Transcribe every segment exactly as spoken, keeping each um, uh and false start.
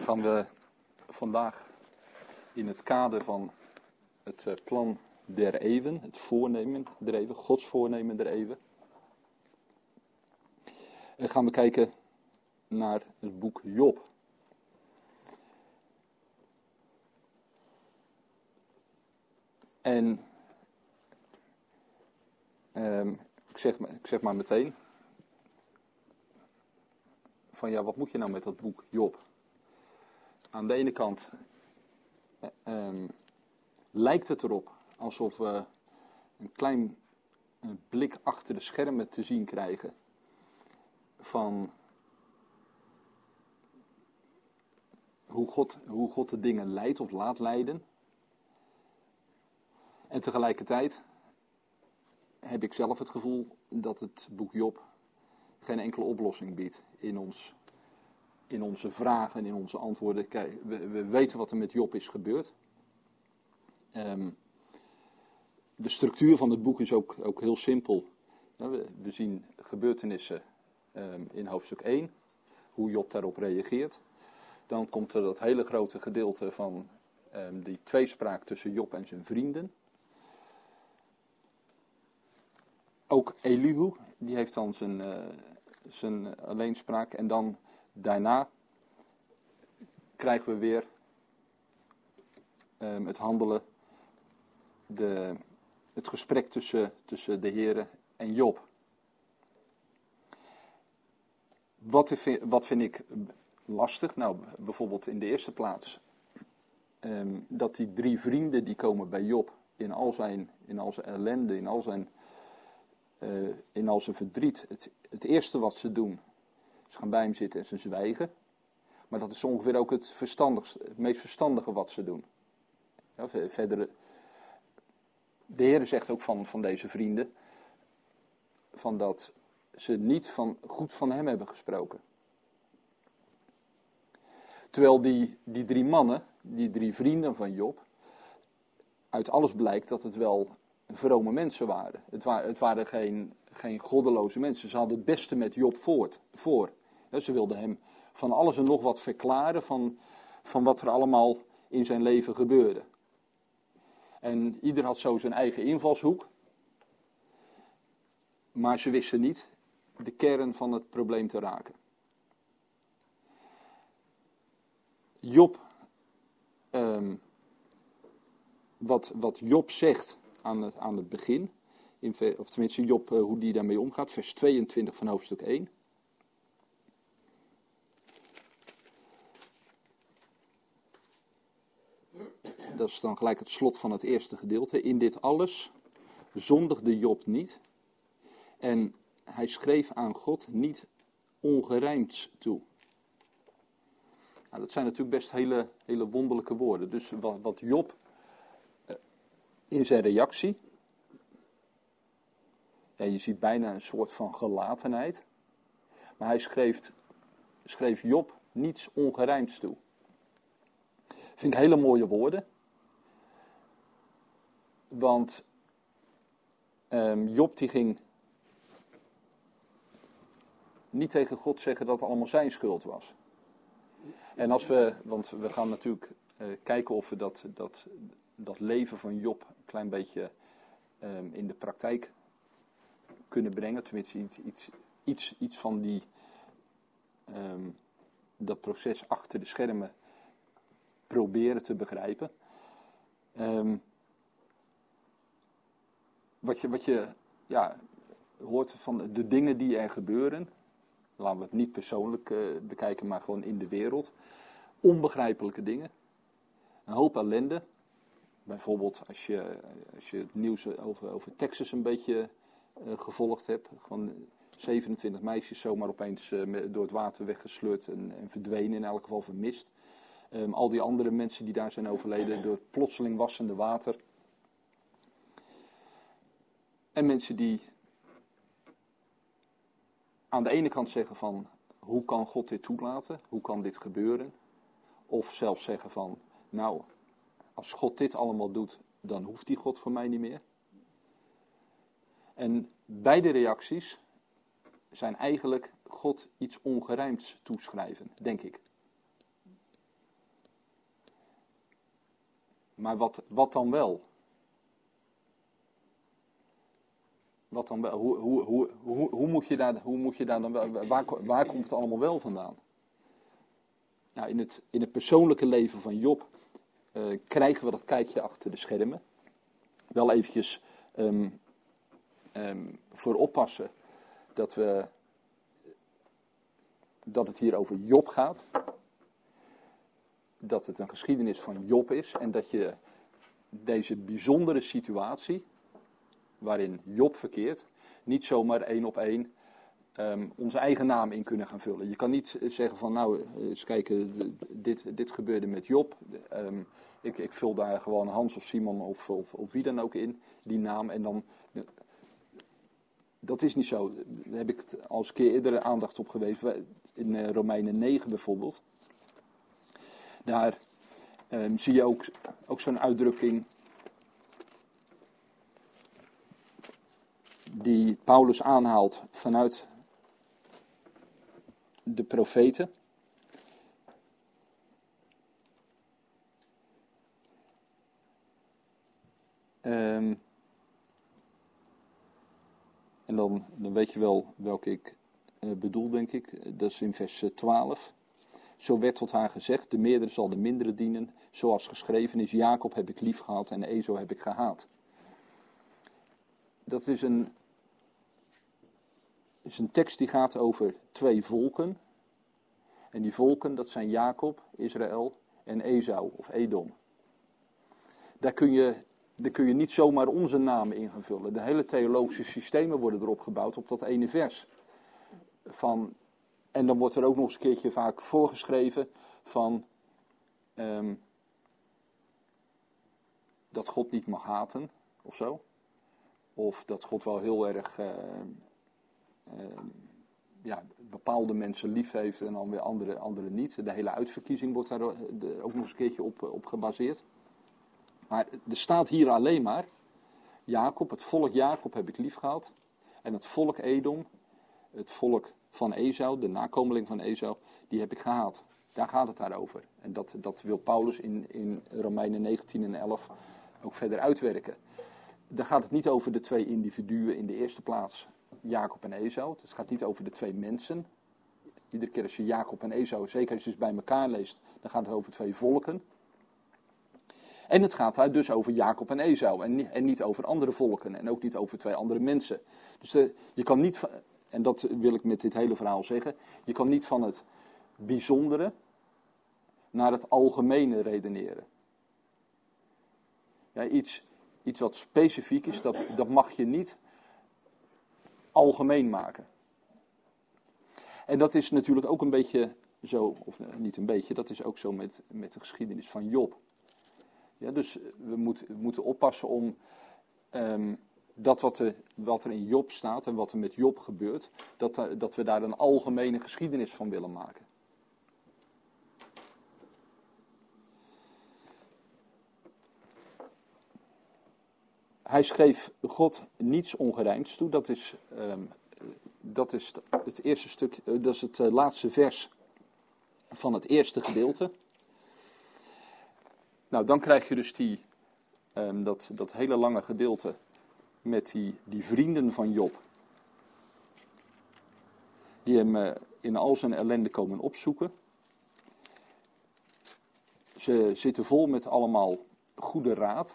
gaan we vandaag in het kader van het plan der eeuwen, het voornemen der eeuwen, Gods voornemen der eeuwen, en gaan we kijken naar het boek Job. En um, ik, zeg, ik zeg maar meteen van ja, wat moet je nou met dat boek Job? Aan de ene kant um, lijkt het erop alsof we een klein een blik achter de schermen te zien krijgen van hoe God, hoe God de dingen leidt of laat leiden. En tegelijkertijd heb ik zelf het gevoel dat het boek Job geen enkele oplossing biedt in, ons, in onze vragen en in onze antwoorden. Kijk, we, we weten wat er met Job is gebeurd. Um, de structuur van het boek is ook, ook heel simpel. We, we zien gebeurtenissen um, in hoofdstuk één, hoe Job daarop reageert. Dan komt er dat hele grote gedeelte van um, die tweespraak tussen Job en zijn vrienden. Ook Elihu, die heeft dan zijn, uh, zijn alleenspraak. En dan daarna krijgen we weer um, het handelen, de, het gesprek tussen, tussen de Heere en Job. Wat, wat vind ik lastig? Nou, bijvoorbeeld in de eerste plaats um, dat die drie vrienden die komen bij Job in al zijn, in al zijn ellende, in al zijn... Uh, in al zijn verdriet. Het, het eerste wat ze doen, ze gaan bij hem zitten en ze zwijgen. Maar dat is ongeveer ook het, verstandigste, het meest verstandige wat ze doen. Ja, verder, de Heer zegt ook van, van deze vrienden, van dat ze niet van, goed van hem hebben gesproken. Terwijl die, die drie mannen, die drie vrienden van Job, uit alles blijkt dat het wel vrome mensen waren. Het, wa- het waren geen, geen goddeloze mensen. Ze hadden het beste met Job voort, voor. He, ze wilden hem van alles en nog wat verklaren van, van wat er allemaal in zijn leven gebeurde. En ieder had zo zijn eigen invalshoek. Maar ze wisten niet de kern van het probleem te raken. Job, um, wat, wat Job zegt aan het, aan het begin, in, of tenminste Job, uh, hoe die daarmee omgaat, vers tweeëntwintig van hoofdstuk één. Dat is dan gelijk het slot van het eerste gedeelte. In dit alles zondigde Job niet en hij schreef aan God niet ongerijmd toe. Nou, dat zijn natuurlijk best hele, hele wonderlijke woorden. Dus wat, wat Job uh, in zijn reactie, ja, je ziet bijna een soort van gelatenheid, maar hij schreef, schreef Job niets ongerijmds toe. Vind ik hele mooie woorden, want um, Job die ging niet tegen God zeggen dat het allemaal zijn schuld was. En als we, want we gaan natuurlijk uh, kijken of we dat, dat, dat leven van Job een klein beetje um, in de praktijk kunnen brengen. Tenminste iets, iets, iets, iets van die, um, dat proces achter de schermen proberen te begrijpen. Um, wat je, wat je ja, hoort van de dingen die er gebeuren, laten we het niet persoonlijk uh, bekijken, maar gewoon in de wereld. Onbegrijpelijke dingen. Een hoop ellende. Bijvoorbeeld als je, als je het nieuws over, over Texas een beetje uh, gevolgd hebt. Gewoon zevenentwintig meisjes zomaar opeens uh, met, door het water weggesleurd en, en verdwenen, in elk geval vermist. Um, al die andere mensen die daar zijn overleden door het plotseling wassende water. En mensen die aan de ene kant zeggen van, hoe kan God dit toelaten? Hoe kan dit gebeuren? Of zelfs zeggen van, nou, als God dit allemaal doet, dan hoeft die God voor mij niet meer. En beide reacties zijn eigenlijk God iets ongerijmds toeschrijven, denk ik. maar wat, wat dan wel? Wat dan wel? Hoe, hoe, hoe, hoe, hoe, moet je daar, hoe moet je daar dan wel? Waar, waar komt het allemaal wel vandaan? Nou, in het, in het persoonlijke leven van Job uh, krijgen we dat kijkje achter de schermen. Wel eventjes um, um, voor oppassen dat, we, dat het hier over Job gaat. Dat het een geschiedenis van Job is en dat je deze bijzondere situatie waarin Job verkeert, niet zomaar één op één um, onze eigen naam in kunnen gaan vullen. Je kan niet zeggen van nou, eens kijken, dit, dit gebeurde met Job. Um, ik, ik vul daar gewoon Hans of Simon of, of, of wie dan ook in, die naam. En dan, dat is niet zo. Daar heb ik het al eens een keer eerder aandacht op geweest. In uh, Romeinen negen bijvoorbeeld. Daar um, zie je ook, ook zo'n uitdrukking die Paulus aanhaalt vanuit de profeten. Um, en dan, dan weet je wel welke ik uh, bedoel, denk ik. Dat is in vers twaalf. Zo werd tot haar gezegd, de meerdere zal de mindere dienen. Zoals geschreven is, Jacob heb ik lief gehad en Esau heb ik gehaat. Dat is een, is een tekst die gaat over twee volken. En die volken, dat zijn Jacob, Israël en Esau of Edom. Daar kun je, daar kun je niet zomaar onze namen in gaan vullen. De hele theologische systemen worden erop gebouwd op dat ene vers. Van, en dan wordt er ook nog eens een keertje vaak voorgeschreven van um, dat God niet mag haten of zo. Of dat God wel heel erg uh, uh, ja, bepaalde mensen lief heeft en dan weer andere, andere niet. De hele uitverkiezing wordt daar ook nog eens een keertje op, op gebaseerd. Maar er staat hier alleen maar, Jacob, het volk Jacob heb ik lief gehad. En het volk Edom, het volk van Esau, de nakomeling van Esau, die heb ik gehaat. Daar gaat het daarover. En dat, dat wil Paulus in, in Romeinen negentien en elf ook verder uitwerken. Daar gaat het niet over de twee individuen in de eerste plaats, Jacob en Esau. Het gaat niet over de twee mensen. Iedere keer als je Jacob en Esau, zeker als je ze bij elkaar leest, dan gaat het over twee volken. En het gaat daar dus over Jacob en Esau en niet, en niet over andere volken en ook niet over twee andere mensen. Dus de, je kan niet, en dat wil ik met dit hele verhaal zeggen, je kan niet van het bijzondere naar het algemene redeneren. Ja, iets, iets wat specifiek is, dat, dat mag je niet algemeen maken. En dat is natuurlijk ook een beetje zo, of niet een beetje, dat is ook zo met, met de geschiedenis van Job. Ja, dus we, moet, we moeten oppassen om um, dat wat er, wat er in Job staat en wat er met Job gebeurt, dat, dat we daar een algemene geschiedenis van willen maken. Hij schreef God niets ongerijmds toe. Dat is, um, dat is het eerste stuk, uh, dat is het uh, laatste vers van het eerste gedeelte. Nou, dan krijg je dus die, um, dat, dat hele lange gedeelte met die, die vrienden van Job. Die hem uh, in al zijn ellende komen opzoeken. Ze zitten vol met allemaal goede raad.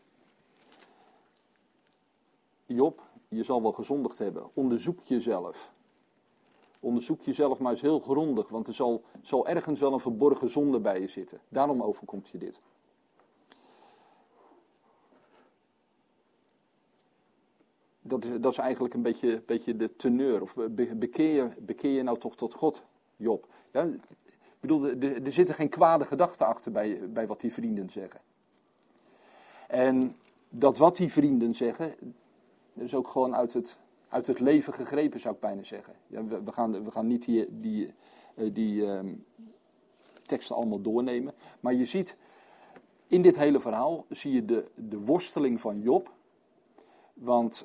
Job, je zal wel gezondigd hebben. Onderzoek jezelf. Onderzoek jezelf maar eens heel grondig, want er zal, zal ergens wel een verborgen zonde bij je zitten. Daarom overkomt je dit. Dat is, dat is eigenlijk een beetje, beetje de teneur. Of bekeer je, bekeer je nou toch tot God, Job? Ja, ik bedoel, er, er zitten geen kwade gedachten achter bij, bij wat die vrienden zeggen. En dat wat die vrienden zeggen, dat is ook gewoon uit het, uit het leven gegrepen, zou ik bijna zeggen. Ja, we, we, gaan, we gaan niet die, die, die um, teksten allemaal doornemen. Maar je ziet, in dit hele verhaal zie je de, de worsteling van Job. Want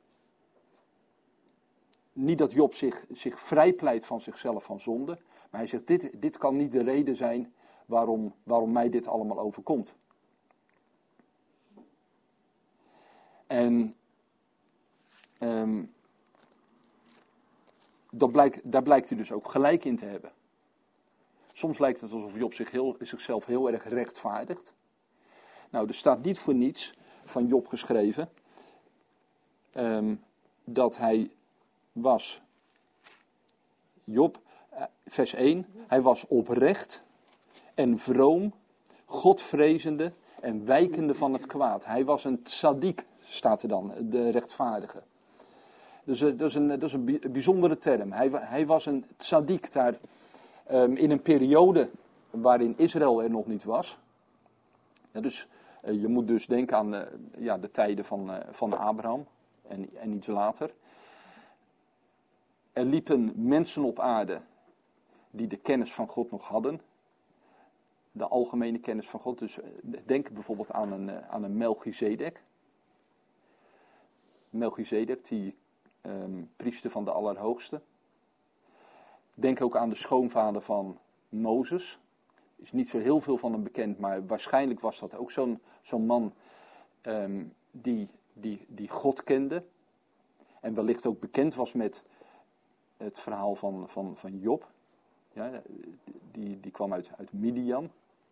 niet dat Job zich, zich vrijpleit van zichzelf van zonde. Maar hij zegt, dit, dit kan niet de reden zijn waarom, waarom mij dit allemaal overkomt. En um, dat blijkt, daar blijkt hij dus ook gelijk in te hebben. Soms lijkt het alsof Job zich heel, zichzelf heel erg rechtvaardigt. Nou, er staat niet voor niets van Job geschreven um, dat hij was, Job, vers één, hij was oprecht en vroom, godvrezende en wijkende van het kwaad. Hij was een tzaddik, staat er dan, de rechtvaardige. Dus dat is een, dat is een bijzondere term. Hij, hij was een tzaddik daar um, in een periode waarin Israël er nog niet was. Ja, dus uh, je moet dus denken aan uh, ja, de tijden van, uh, van Abraham en, en iets later. Er liepen mensen op aarde die de kennis van God nog hadden. De algemene kennis van God. Dus denk bijvoorbeeld aan een, aan een Melchizedek. Melchizedek, die um, priester van de Allerhoogste. Denk ook aan de schoonvader van Mozes. Er is niet zo heel veel van hem bekend, maar waarschijnlijk was dat ook zo'n, zo'n man um, die, die, die God kende. En wellicht ook bekend was met het verhaal van, van, van Job. Ja, die, die kwam uit, uit Midian.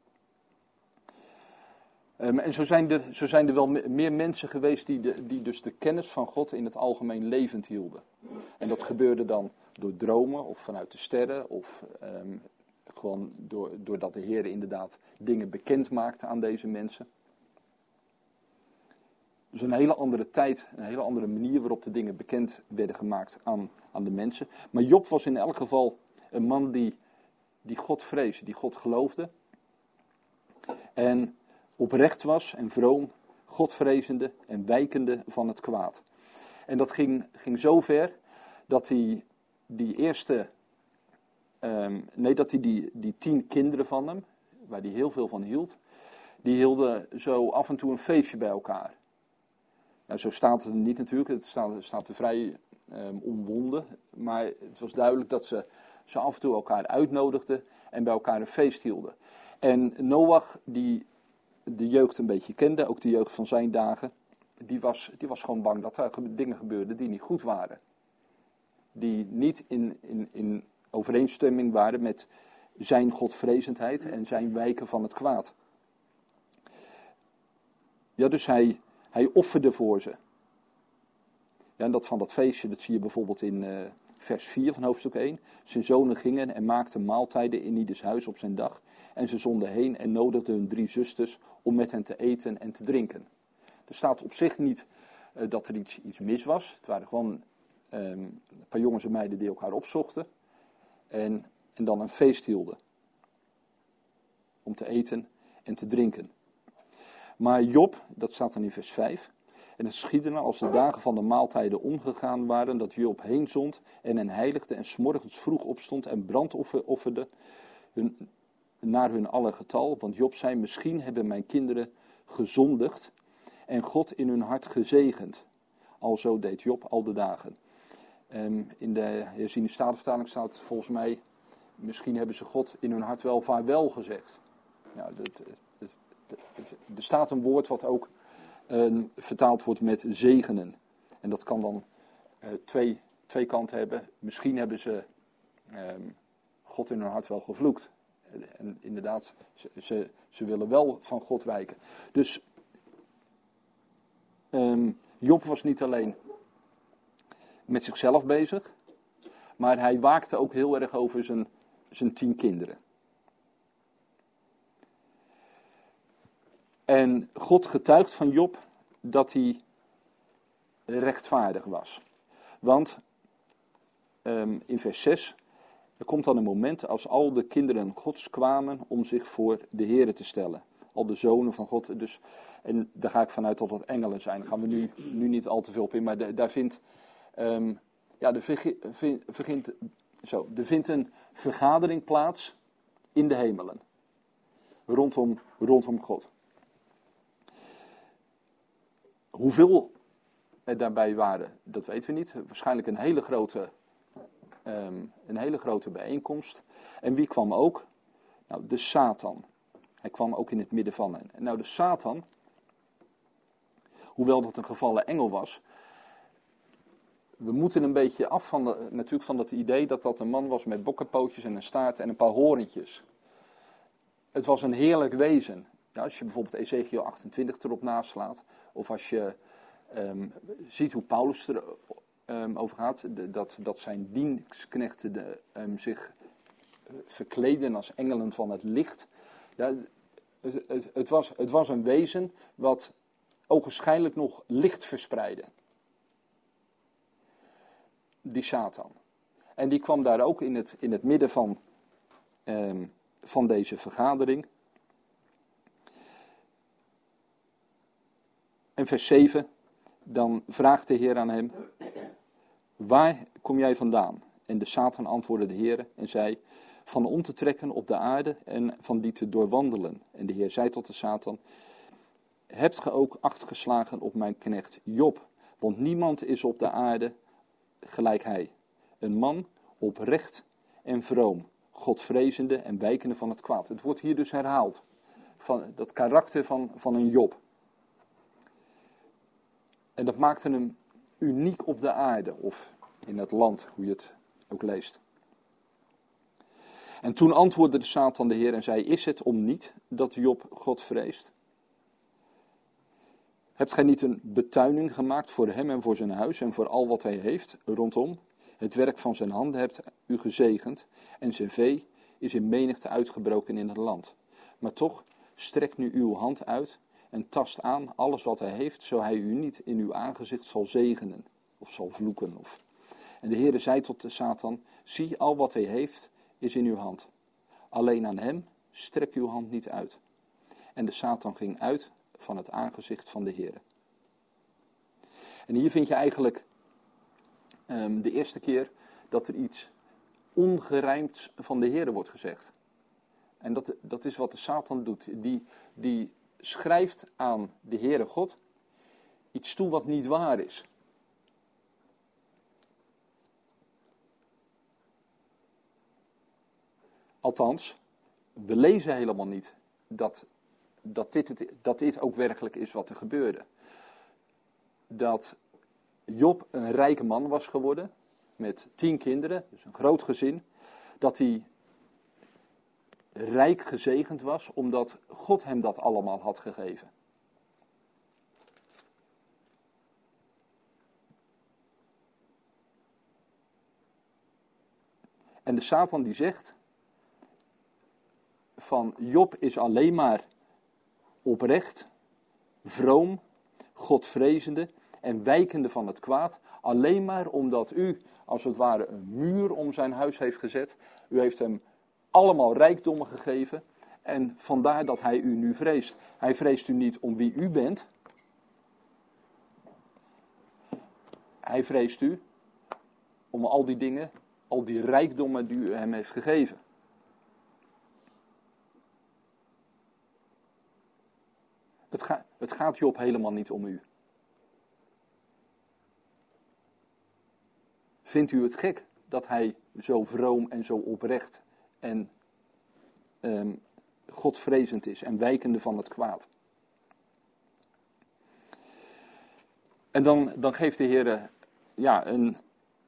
Um, en zo zijn, er, zo zijn er wel me, meer mensen geweest die, de, die dus de kennis van God in het algemeen levend hielden. En dat gebeurde dan door dromen of vanuit de sterren of um, gewoon door, doordat de Heer inderdaad dingen bekend maakte aan deze mensen. Dus een hele andere tijd, een hele andere manier waarop de dingen bekend werden gemaakt aan, aan de mensen. Maar Job was in elk geval een man die, die God vreesde, die God geloofde. En oprecht was en vroom, godvrezende en wijkende van het kwaad. En dat ging, ging zo ver dat hij die eerste, um, nee dat hij die, die tien kinderen van hem, waar hij heel veel van hield, die hielden zo af en toe een feestje bij elkaar. Nou, zo staat het niet natuurlijk, het staat, staat er vrij um, omwonden, maar het was duidelijk dat ze, ze af en toe elkaar uitnodigden en bij elkaar een feest hielden. En Noach, die de jeugd een beetje kende, ook de jeugd van zijn dagen, die was, die was gewoon bang dat er dingen gebeurden die niet goed waren. Die niet in, in, in overeenstemming waren met zijn godvrezendheid en zijn wijken van het kwaad. Ja, dus hij, hij offerde voor ze. Ja, en dat van dat feestje, dat zie je bijvoorbeeld in uh, vers vier van hoofdstuk één. Zijn zonen gingen en maakten maaltijden in ieders huis op zijn dag. En ze zonden heen en nodigden hun drie zusters om met hen te eten en te drinken. Er staat op zich niet uh, dat er iets, iets mis was. Het waren gewoon um, een paar jongens en meiden die elkaar opzochten. En, en dan een feest hielden. Om te eten en te drinken. Maar Job, dat staat dan in vers vijf. En het geschiedde nou als de dagen van de maaltijden omgegaan waren, dat Job heen zond en hen heiligde en 's morgens vroeg opstond en brandoffer offerde hun, naar hun aller getal. Want Job zei, misschien hebben mijn kinderen gezondigd en God in hun hart gezegend. Alzo deed Job al de dagen. Um, in de herziene statenvertaling staat volgens mij, misschien hebben ze God in hun hart wel vaarwel gezegd. Nou, dat, dat, dat, dat, er staat een woord wat ook Uh, vertaald wordt met zegenen. En dat kan dan uh, twee, twee kanten hebben. Misschien hebben ze um, God in hun hart wel gevloekt. En, en inderdaad, ze, ze, ze willen wel van God wijken. Dus um, Job was niet alleen met zichzelf bezig, maar hij waakte ook heel erg over zijn, zijn tien kinderen. En God getuigt van Job dat hij rechtvaardig was. Want um, in vers zes, er komt dan een moment als al de kinderen Gods kwamen om zich voor de Here te stellen. Al de zonen van God. Dus, en daar ga ik vanuit dat dat engelen zijn. Daar gaan we nu, nu niet al te veel op in. Maar de, daar vindt, um, ja, er, vindt, vindt, zo, er vindt een vergadering plaats in de hemelen. Rondom, rondom God. Hoeveel er daarbij waren, dat weten we niet. Waarschijnlijk een hele grote, um, een hele grote bijeenkomst. En wie kwam ook? Nou, de Satan. Hij kwam ook in het midden van hen. En nou, de Satan, hoewel dat een gevallen engel was. We moeten een beetje af van, de, natuurlijk van dat idee dat dat een man was met bokkenpootjes en een staart en een paar horentjes. Het was een heerlijk wezen. Ja, als je bijvoorbeeld Ezekiel achtentwintig erop naslaat, of als je um, ziet hoe Paulus er um, over gaat, de, dat, dat zijn dienstknechten de, um, zich uh, verkleden als engelen van het licht. Ja, het, het, het, was, het was een wezen wat ogenschijnlijk nog licht verspreidde. Die Satan. En die kwam daar ook in het, in het midden van, um, van deze vergadering. En vers zeven, dan vraagt de Heer aan hem, waar kom jij vandaan? En de Satan antwoordde de Heer en zei, van om te trekken op de aarde en van die te doorwandelen. En de Heer zei tot de Satan, hebt ge ook acht geslagen op mijn knecht Job? Want niemand is op de aarde gelijk hij. Een man oprecht en vroom, godvrezende en wijkende van het kwaad. Het wordt hier dus herhaald, van dat karakter van, van een Job. En dat maakte hem uniek op de aarde, of in het land, hoe je het ook leest. En toen antwoordde de Satan de Heer en zei, is het om niet dat Job God vreest? Hebt gij niet een betuining gemaakt voor hem en voor zijn huis en voor al wat hij heeft rondom? Het werk van zijn handen hebt u gezegend en zijn vee is in menigte uitgebroken in het land. Maar toch, strek nu uw hand uit en tast aan alles wat hij heeft, zo hij u niet in uw aangezicht zal zegenen of zal vloeken. Of... En de Heere zei tot de Satan, zie, al wat hij heeft is in uw hand. Alleen aan hem strek uw hand niet uit. En de Satan ging uit van het aangezicht van de Heere. En hier vind je eigenlijk um, de eerste keer dat er iets ongerijmds van de Heere wordt gezegd. En dat, dat is wat de Satan doet. Die, die schrijft aan de Heere God iets toe wat niet waar is. Althans, we lezen helemaal niet dat, dat, dit het, dat dit ook werkelijk is wat er gebeurde. Dat Job een rijke man was geworden, met tien kinderen, dus een groot gezin. Dat hij rijk gezegend was, omdat God hem dat allemaal had gegeven. En de Satan die zegt, van Job is alleen maar oprecht, vroom, godvrezende en wijkende van het kwaad. Alleen maar omdat u, als het ware, een muur om zijn huis heeft gezet. U heeft hem allemaal rijkdommen gegeven. En vandaar dat hij u nu vreest. Hij vreest u niet om wie u bent. Hij vreest u om al die dingen, al die rijkdommen die u hem heeft gegeven. Het, ga, het gaat Job helemaal niet om u. Vindt u het gek dat hij zo vroom en zo oprecht en um, godvrezend is en wijkende van het kwaad? En dan, dan geeft de Heer ja, een,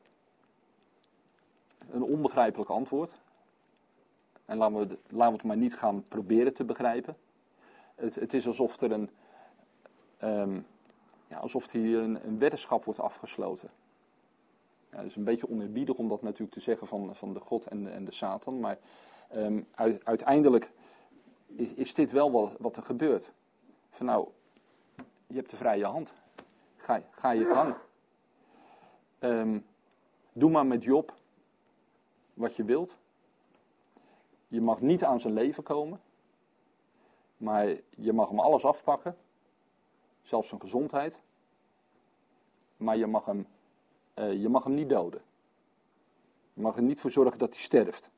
een onbegrijpelijk antwoord. En laten we, laten we het maar niet gaan proberen te begrijpen. Het, het is alsof er een, um, ja, alsof hier een, een weddenschap wordt afgesloten. Ja, het is een beetje oneerbiedig om dat natuurlijk te zeggen van, van de God en de, en de Satan. Maar um, uit, uiteindelijk is, is dit wel wat, wat er gebeurt. Van nou, je hebt de vrije hand. Ga, ga je gang. Um, doe maar met Job wat je wilt. Je mag niet aan zijn leven komen. Maar je mag hem alles afpakken. Zelfs zijn gezondheid. Maar je mag hem, uh, je mag hem niet doden. Je mag er niet voor zorgen dat hij sterft.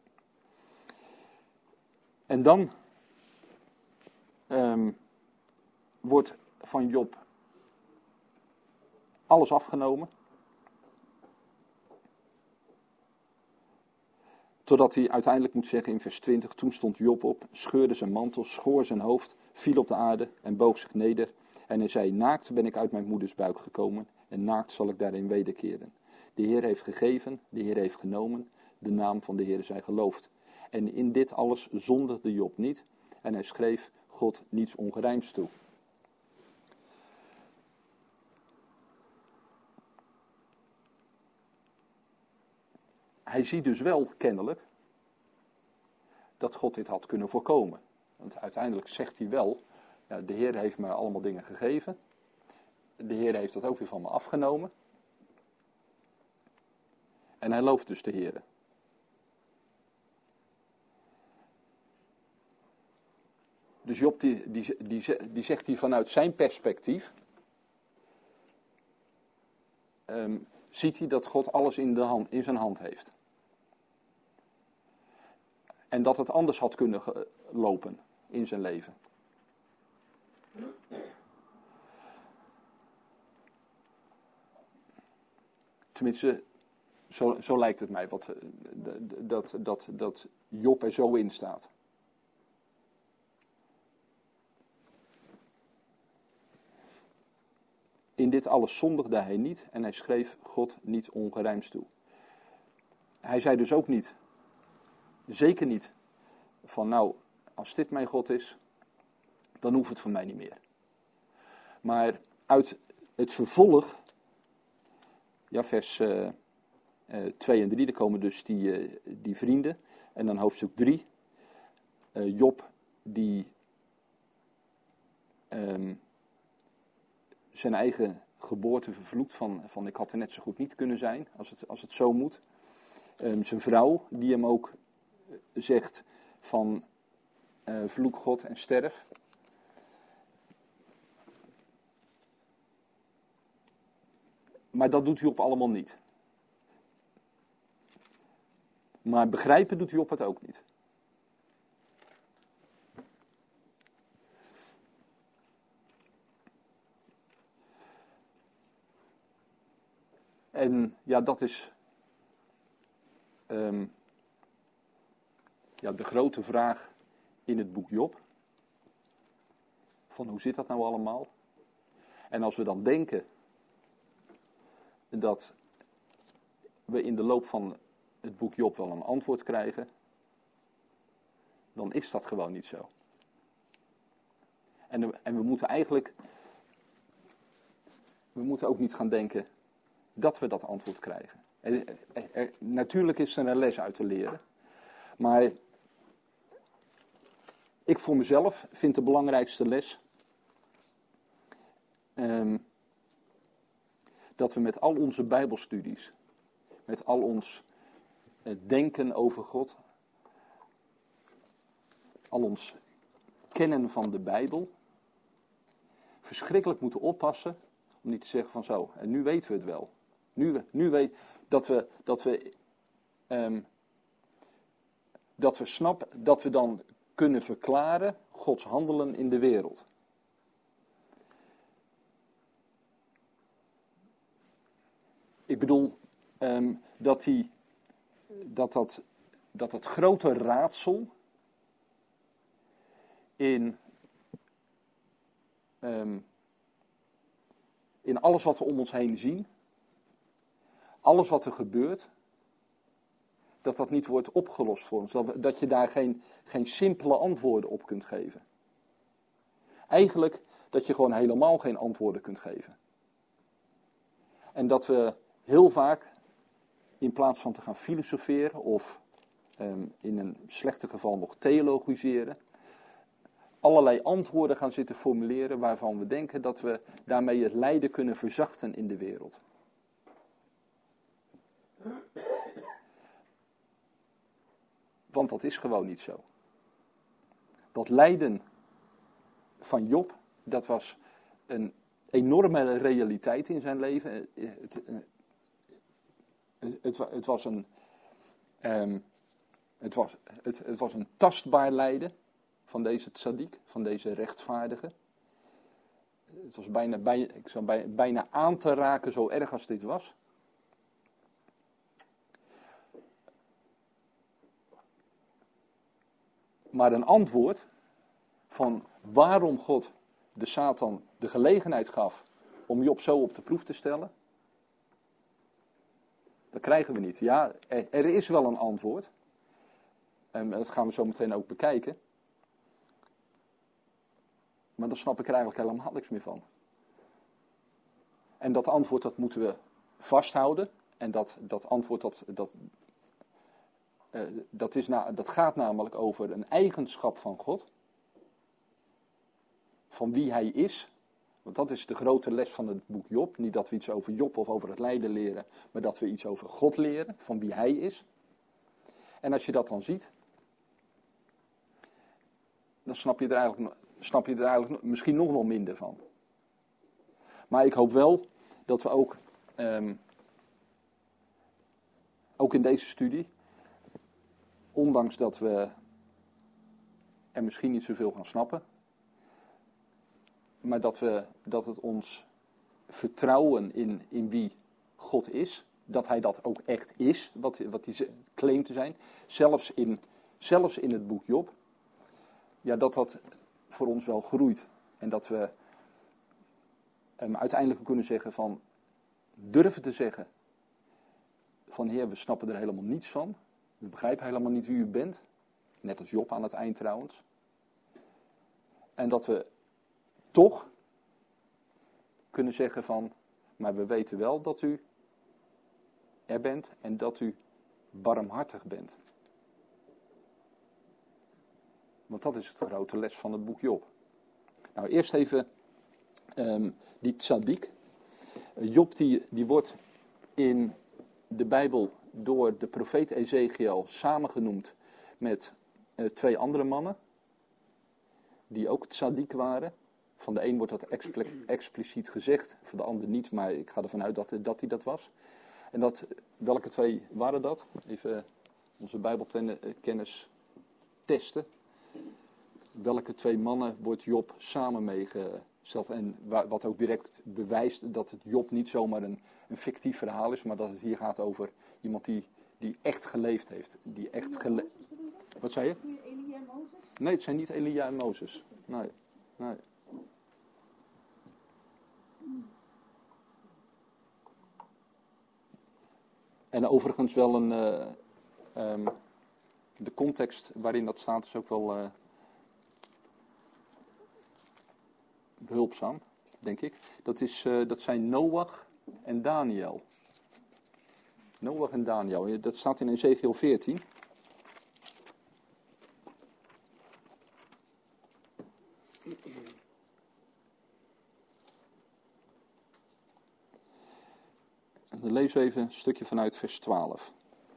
En dan um, wordt van Job alles afgenomen. Totdat hij uiteindelijk moet zeggen in vers twintig, toen stond Job op, scheurde zijn mantel, schoor zijn hoofd, viel op de aarde en boog zich neder En hij zei, naakt ben ik uit mijn moeders buik gekomen en naakt zal ik daarin wederkeren. De Heer heeft gegeven, de Heer heeft genomen, de naam van de Heer zij geloofd. En in dit alles zondigde Job niet en hij schreef God niets ongerijms toe. Hij ziet dus wel kennelijk dat God dit had kunnen voorkomen. Want uiteindelijk zegt hij wel, ja, de Heer heeft me allemaal dingen gegeven. De Heer heeft dat ook weer van me afgenomen. En hij looft dus de Heer. Dus Job die, die, die, die zegt hier vanuit zijn perspectief, um, ziet hij dat God alles in, de hand, in zijn hand heeft. En dat het anders had kunnen lopen in zijn leven. Tenminste, zo, zo lijkt het mij wat, dat, dat, dat Job er zo in staat. In dit alles zondigde hij niet en hij schreef God niet ongerijms toe. Hij zei dus ook niet, zeker niet, van nou, als dit mijn God is, dan hoeft het voor mij niet meer. Maar uit het vervolg, ja, vers uh, uh, twee en drie, daar komen dus die, uh, die vrienden. En dan hoofdstuk drie, uh, Job die um, zijn eigen geboorte vervloekt van, van ik had er net zo goed niet kunnen zijn, als het, als het zo moet. Um, zijn vrouw die hem ook zegt van uh, vloek God en sterf. Maar dat doet Job allemaal niet. Maar begrijpen doet Job het ook niet. En ja, dat is um, ja, de grote vraag in het boek Job. Van hoe zit dat nou allemaal? En als we dan denken dat we in de loop van het boek Job wel een antwoord krijgen, dan is dat gewoon niet zo. En, en we moeten eigenlijk, we moeten ook niet gaan denken dat we dat antwoord krijgen. Er, er, er, natuurlijk is er een les uit te leren, maar ik voor mezelf vind de belangrijkste les um, dat we met al onze Bijbelstudies, met al ons uh, denken over God, al ons kennen van de Bijbel, verschrikkelijk moeten oppassen om niet te zeggen van zo, en nu weten we het wel. Nu, nu weet dat we, dat we, um, dat we snappen, dat we dan kunnen verklaren Gods handelen in de wereld. Ik bedoel, um, dat, die, dat, dat, dat het grote raadsel in, um, in alles wat we om ons heen zien, alles wat er gebeurt, dat dat niet wordt opgelost voor ons. Dat, we, dat je daar geen, geen simpele antwoorden op kunt geven. Eigenlijk dat je gewoon helemaal geen antwoorden kunt geven. En dat we heel vaak, in plaats van te gaan filosoferen of um, in een slechte geval nog theologiseren, allerlei antwoorden gaan zitten formuleren waarvan we denken dat we daarmee het lijden kunnen verzachten in de wereld. Want dat is gewoon niet zo. Dat lijden van Job, dat was een enorme realiteit in zijn leven. Het, het, het was een, um, het was, het, het was een tastbaar lijden van deze tzaddik, van deze rechtvaardige. Het was bijna, bij, ik zou bij, bijna aan te raken zo erg als dit was. Maar een antwoord van waarom God de Satan de gelegenheid gaf om Job zo op de proef te stellen? Dat krijgen we niet. Ja, er, er is wel een antwoord. En dat gaan we zo meteen ook bekijken. Maar dan snap ik er eigenlijk helemaal niks meer van. En dat antwoord, dat moeten we vasthouden. En dat, dat antwoord, dat, dat, uh, dat, is na, dat gaat namelijk over een eigenschap van God. Van wie hij is. Want dat is de grote les van het boek Job. Niet dat we iets over Job of over het lijden leren. Maar dat we iets over God leren. Van wie hij is. En als je dat dan ziet. Dan snap je er eigenlijk, snap je er eigenlijk misschien nog wel minder van. Maar ik hoop wel dat we ook. Um, ook in deze studie. Ondanks dat we er misschien niet zoveel gaan snappen. Maar dat, we, dat het ons vertrouwen in, in wie God is. Dat hij dat ook echt is. Wat, wat hij claimt te zijn. Zelfs in, zelfs in het boek Job. Ja, dat dat voor ons wel groeit. En dat we um, uiteindelijk kunnen zeggen van. Durven te zeggen. Van Heer, we snappen er helemaal niets van. We begrijpen helemaal niet wie u bent. Net als Job aan het eind trouwens. En dat we toch kunnen zeggen van, maar we weten wel dat u er bent en dat u barmhartig bent. Want dat is de grote les van het boek Job. Nou, eerst even um, die tzaddik. Job die, die wordt in de Bijbel door de profeet Ezekiel samengenoemd met uh, twee andere mannen. Die ook tzaddik waren. Van de een wordt dat expl- expliciet gezegd, van de ander niet, maar ik ga ervan uit dat, dat hij dat was. En dat, welke twee waren dat? Even onze Bijbelkennis testen. Welke twee mannen wordt Job samen meegesteld? En wat ook direct bewijst dat het Job niet zomaar een, een fictief verhaal is, maar dat het hier gaat over iemand die, die echt geleefd heeft. Die echt gele- Wat zei je? Elia en Mozes? Nee, het zijn niet Elia en Mozes. Nee, nee. En overigens wel een, uh, um, de context waarin dat staat is ook wel uh, behulpzaam, denk ik. Dat, is, uh, dat zijn Noach en Daniel. Noach en Daniel, dat staat in Ezekiel veertien. We lezen even een stukje vanuit vers twaalf.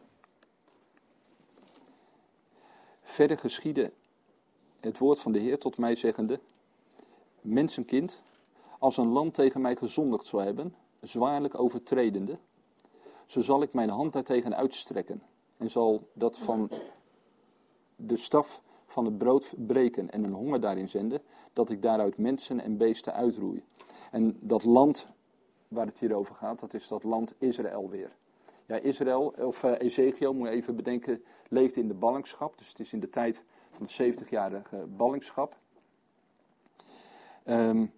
Verder geschiedde het woord van de Heer tot mij zeggende: Mensenkind, als een land tegen mij gezondigd zou hebben, zwaarlijk overtredende, zo zal ik mijn hand daartegen uitstrekken en zal dat van de staf van het brood breken en een honger daarin zenden, dat ik daaruit mensen en beesten uitroei. En dat land waar het hier over gaat, dat is dat land Israël weer. Ja, Israël, of uh, Ezekiel, moet je even bedenken, leefde in de ballingschap. Dus het is in de tijd van de zeventigjarige ballingschap. Um,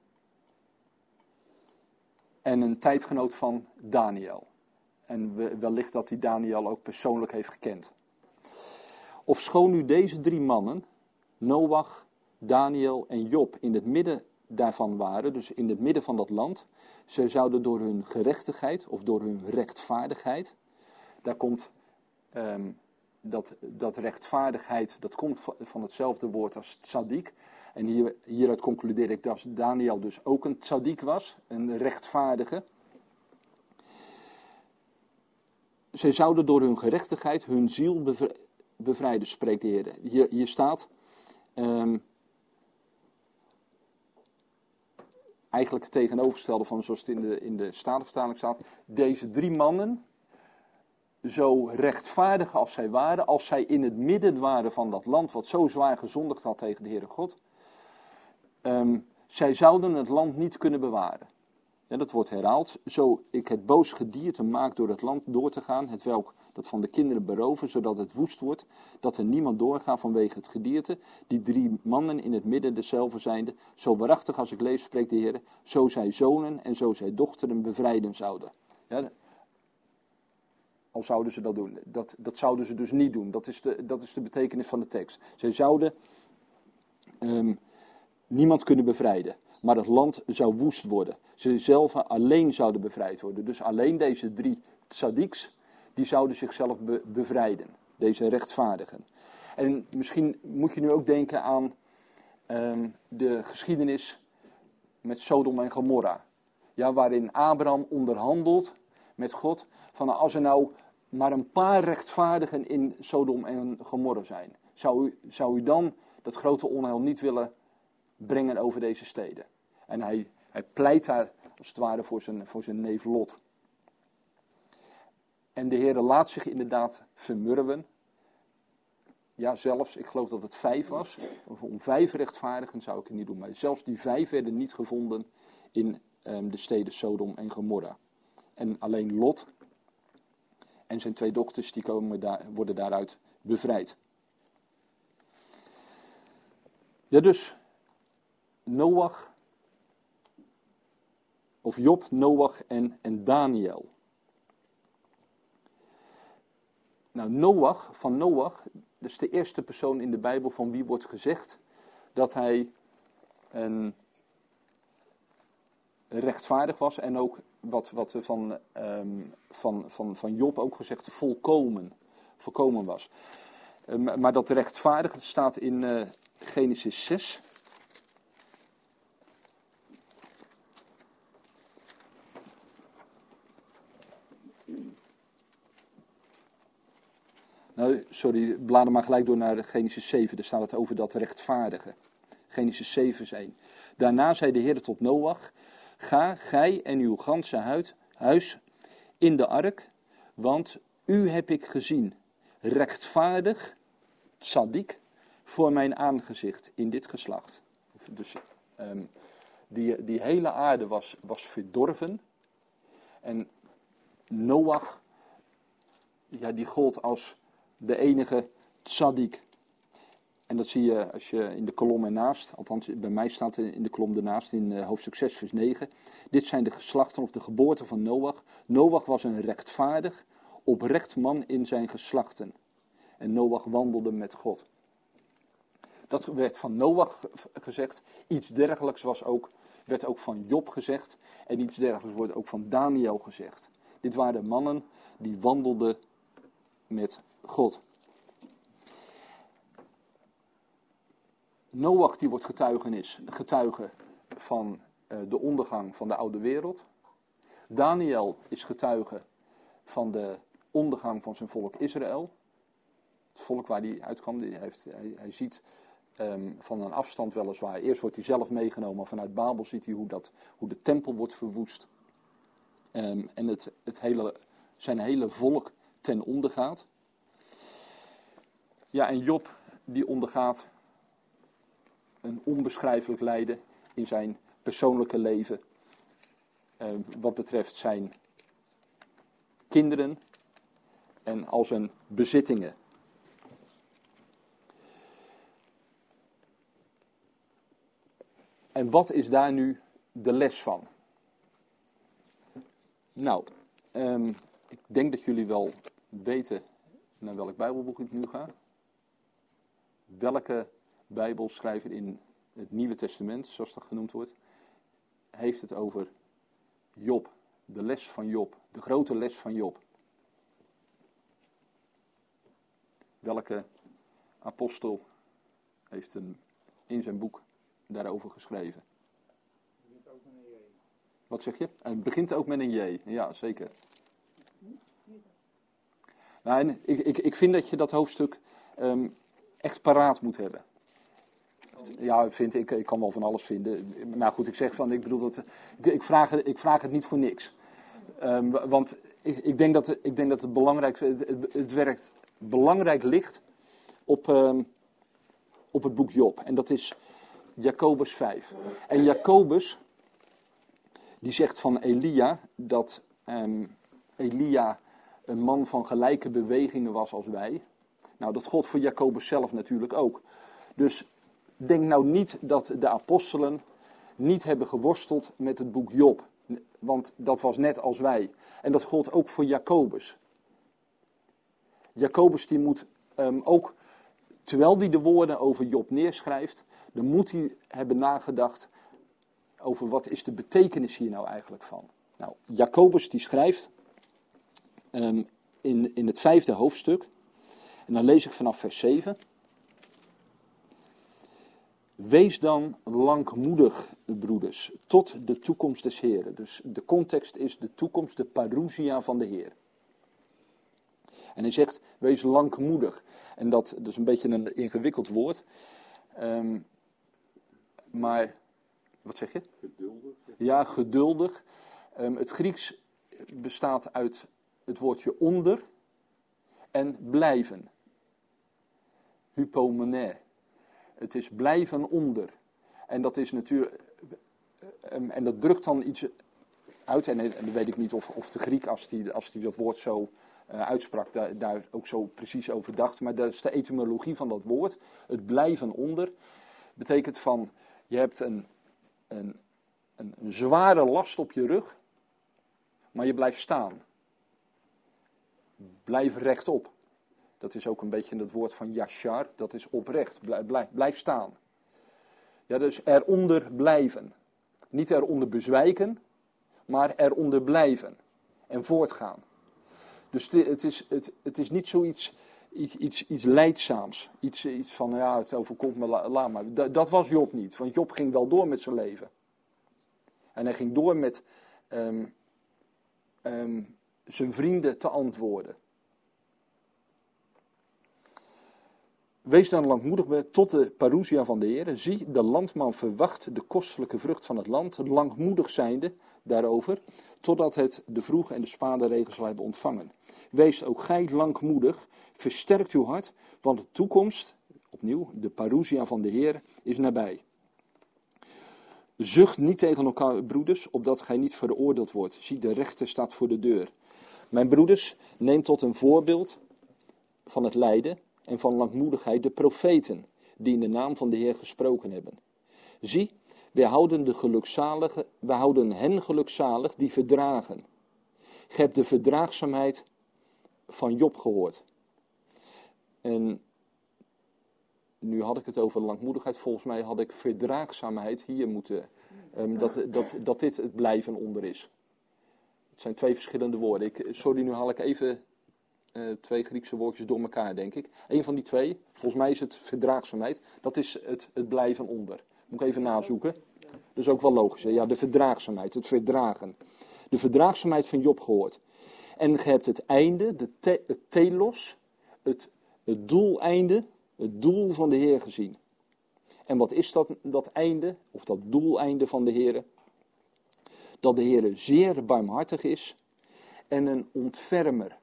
en een tijdgenoot van Daniel. En we, wellicht dat hij Daniel ook persoonlijk heeft gekend. Ofschoon nu deze drie mannen, Noach, Daniel en Job, in het midden daarvan waren, dus in het midden van dat land, zij zouden door hun gerechtigheid of door hun rechtvaardigheid, daar komt um, dat, dat rechtvaardigheid, dat komt van hetzelfde woord als tzaddik. En hier, hieruit concludeer ik dat Daniel dus ook een tzaddik was, een rechtvaardige. Zij zouden door hun gerechtigheid hun ziel bevri- bevrijden, spreekt de Heer. Hier, hier staat Um, eigenlijk het tegenovergestelde van zoals het in de, in de Statenvertaling staat. Deze drie mannen, zo rechtvaardig als zij waren, als zij in het midden waren van dat land wat zo zwaar gezondigd had tegen de Heere God, um, zij zouden het land niet kunnen bewaren. Ja, dat wordt herhaald. Zo ik het boos gedierte maak door het land door te gaan, het welk dat van de kinderen beroven, zodat het woest wordt, dat er niemand doorgaat vanwege het gedierte. Die drie mannen in het midden dezelfde zijnde, zo waarachtig als ik leef, spreekt de Heer, zo zij zonen en zo zij dochteren bevrijden zouden. Ja, al zouden ze dat doen. Dat, dat zouden ze dus niet doen. Dat is de, dat is de betekenis van de tekst. Zij zouden um, niemand kunnen bevrijden. Maar het land zou woest worden. Ze zelf alleen zouden bevrijd worden. Dus alleen deze drie tzadiks, die zouden zichzelf be- bevrijden. Deze rechtvaardigen. En misschien moet je nu ook denken aan um, de geschiedenis met Sodom en Gomorra. Ja, waarin Abraham onderhandelt met God. Van als er nou maar een paar rechtvaardigen in Sodom en Gomorra zijn. Zou u, zou u dan dat grote onheil niet willen brengen over deze steden? En hij, hij pleit daar als het ware voor zijn, voor zijn neef Lot. En de Heer laat zich inderdaad vermurwen. Ja, zelfs, ik geloof dat het vijf was. Om vijf rechtvaardigen zou ik het niet doen. Maar zelfs die vijf werden niet gevonden in um, de steden Sodom en Gomorra. En alleen Lot en zijn twee dochters, die komen daar, worden daaruit bevrijd. Ja, dus Noach, of Job, Noach en, en Daniel. Nou, Noach, van Noach, dat is de eerste persoon in de Bijbel van wie wordt gezegd dat hij een rechtvaardig was en ook wat, wat van, um, van, van, van Job ook gezegd volkomen, volkomen was. Um, maar dat rechtvaardig staat in uh, Genesis zes. Nou, sorry, blader maar gelijk door naar Genesis zeven. Daar staat het over dat rechtvaardige. Genesis zeven is één. Daarna zei de Heer tot Noach: ga, gij en uw ganse huis in de ark, want u heb ik gezien, rechtvaardig, tzaddik, voor mijn aangezicht in dit geslacht. Dus um, die, die hele aarde was, was verdorven. En Noach, ja, die gold als de enige tzaddik. En dat zie je als je in de kolom ernaast, althans bij mij staat in de kolom ernaast in uh, hoofdstuk zes vers negen. Dit zijn de geslachten of de geboorten van Noach. Noach was een rechtvaardig, oprecht man in zijn geslachten. En Noach wandelde met God. Dat werd van Noach gezegd. Iets dergelijks was ook, werd ook van Job gezegd. En iets dergelijks wordt ook van Daniel gezegd. Dit waren mannen die wandelden met God. Noach die wordt getuigenis, getuige van uh, de ondergang van de oude wereld. Daniel is getuige van de ondergang van zijn volk Israël. Het volk waar hij uitkwam, die heeft, hij, hij ziet um, van een afstand weliswaar. Eerst wordt hij zelf meegenomen, maar vanuit Babel ziet hij hoe, dat, hoe de tempel wordt verwoest. Um, en het, het hele, zijn hele volk ten onder gaat. Ja, en Job die ondergaat een onbeschrijfelijk lijden in zijn persoonlijke leven. Uh, wat betreft zijn kinderen en al zijn bezittingen. En wat is daar nu de les van? Nou, um, ik denk dat jullie wel weten naar welk Bijbelboek ik nu ga. Welke Bijbelschrijver in het Nieuwe Testament, zoals dat genoemd wordt, heeft het over Job. De les van Job. De grote les van Job. Welke apostel heeft een, in zijn boek daarover geschreven? Het begint ook met een J. Wat zeg je? Het begint ook met een J. Ja, zeker. Nou, en ik, ik, ik vind dat je dat hoofdstuk um, echt paraat moet hebben. Ja, vind ik, ik kan wel van alles vinden. Maar goed, ik zeg van, ik bedoel dat, ik, ik, vraag, ik vraag het niet voor niks. Um, want ik, ik, denk dat, ik denk dat het belangrijk, het, het, het werkt belangrijk ligt op, um, op het boek Job. En dat is Jacobus vijf. En Jacobus, die zegt van Elia, dat um, Elia een man van gelijke bewegingen was als wij. Nou, dat gold voor Jacobus zelf natuurlijk ook. Dus denk nou niet dat de apostelen niet hebben geworsteld met het boek Job. Want dat was net als wij. En dat gold ook voor Jacobus. Jacobus die moet um, ook, terwijl hij de woorden over Job neerschrijft, dan moet hij hebben nagedacht over wat is de betekenis hier nou eigenlijk van. Nou, Jacobus die schrijft um, in, in het vijfde hoofdstuk, en dan lees ik vanaf vers zeven. Wees dan langmoedig, broeders, tot de toekomst des Heeren. Dus de context is de toekomst, de parousia van de Heer. En hij zegt, wees langmoedig. En dat, dat is een beetje een ingewikkeld woord. Um, maar, wat zeg je? Geduldig. Ja, geduldig. Um, het Grieks bestaat uit het woordje onder en blijven. Hypomene. Het is blijven onder. En dat is natuurlijk. Um, en dat drukt dan iets uit. En, en dan weet ik niet of, of de Griek, als die, als die dat woord zo uh, uitsprak, daar, daar ook zo precies over dacht. Maar dat is de etymologie van dat woord. Het blijven onder betekent van, je hebt een, een, een, een zware last op je rug, maar je blijft staan. Blijf rechtop. Dat is ook een beetje het woord van yashar, dat is oprecht, blijf, blijf, blijf staan. Ja, dus eronder blijven. Niet eronder bezwijken, maar eronder blijven. En voortgaan. Dus het is, het, het is niet zoiets iets, iets, iets leidzaams. Iets, iets van, ja, het overkomt me, laat maar. Dat, dat was Job niet, want Job ging wel door met zijn leven. En hij ging door met um, um, zijn vrienden te antwoorden. Wees dan langmoedig tot de parousia van de Heer. Zie, de landman verwacht de kostelijke vrucht van het land, langmoedig zijnde daarover, totdat het de vroege en de spade regen zal hebben ontvangen. Wees ook gij langmoedig, versterkt uw hart, want de toekomst, opnieuw, de parousia van de Heer, is nabij. Zucht niet tegen elkaar, broeders, opdat gij niet veroordeeld wordt. Zie, de rechter staat voor de deur. Mijn broeders, neem tot een voorbeeld van het lijden en van langmoedigheid de profeten, die in de naam van de Heer gesproken hebben. Zie, wij houden, de gelukzalige, wij houden hen gelukzalig die verdragen. Gij hebt de verdraagzaamheid van Job gehoord. En nu had ik het over langmoedigheid, volgens mij had ik verdraagzaamheid hier moeten, um, dat, dat, dat dit het blijven onder is. Het zijn twee verschillende woorden. Ik, sorry, nu haal ik even uh, twee Griekse woordjes door elkaar, denk ik. Eén van die twee, volgens mij is het verdraagzaamheid, dat is het, het blijven onder. Moet ik even nazoeken. Dat is ook wel logisch. Hè? Ja, de verdraagzaamheid, het verdragen. De verdraagzaamheid van Job gehoord. En je hebt het einde, de te, het telos, het, het doeleinde, het doel van de Heer gezien. En wat is dat, dat einde, of dat doeleinde van de Heer? Dat de Heer zeer barmhartig is en een ontfermer.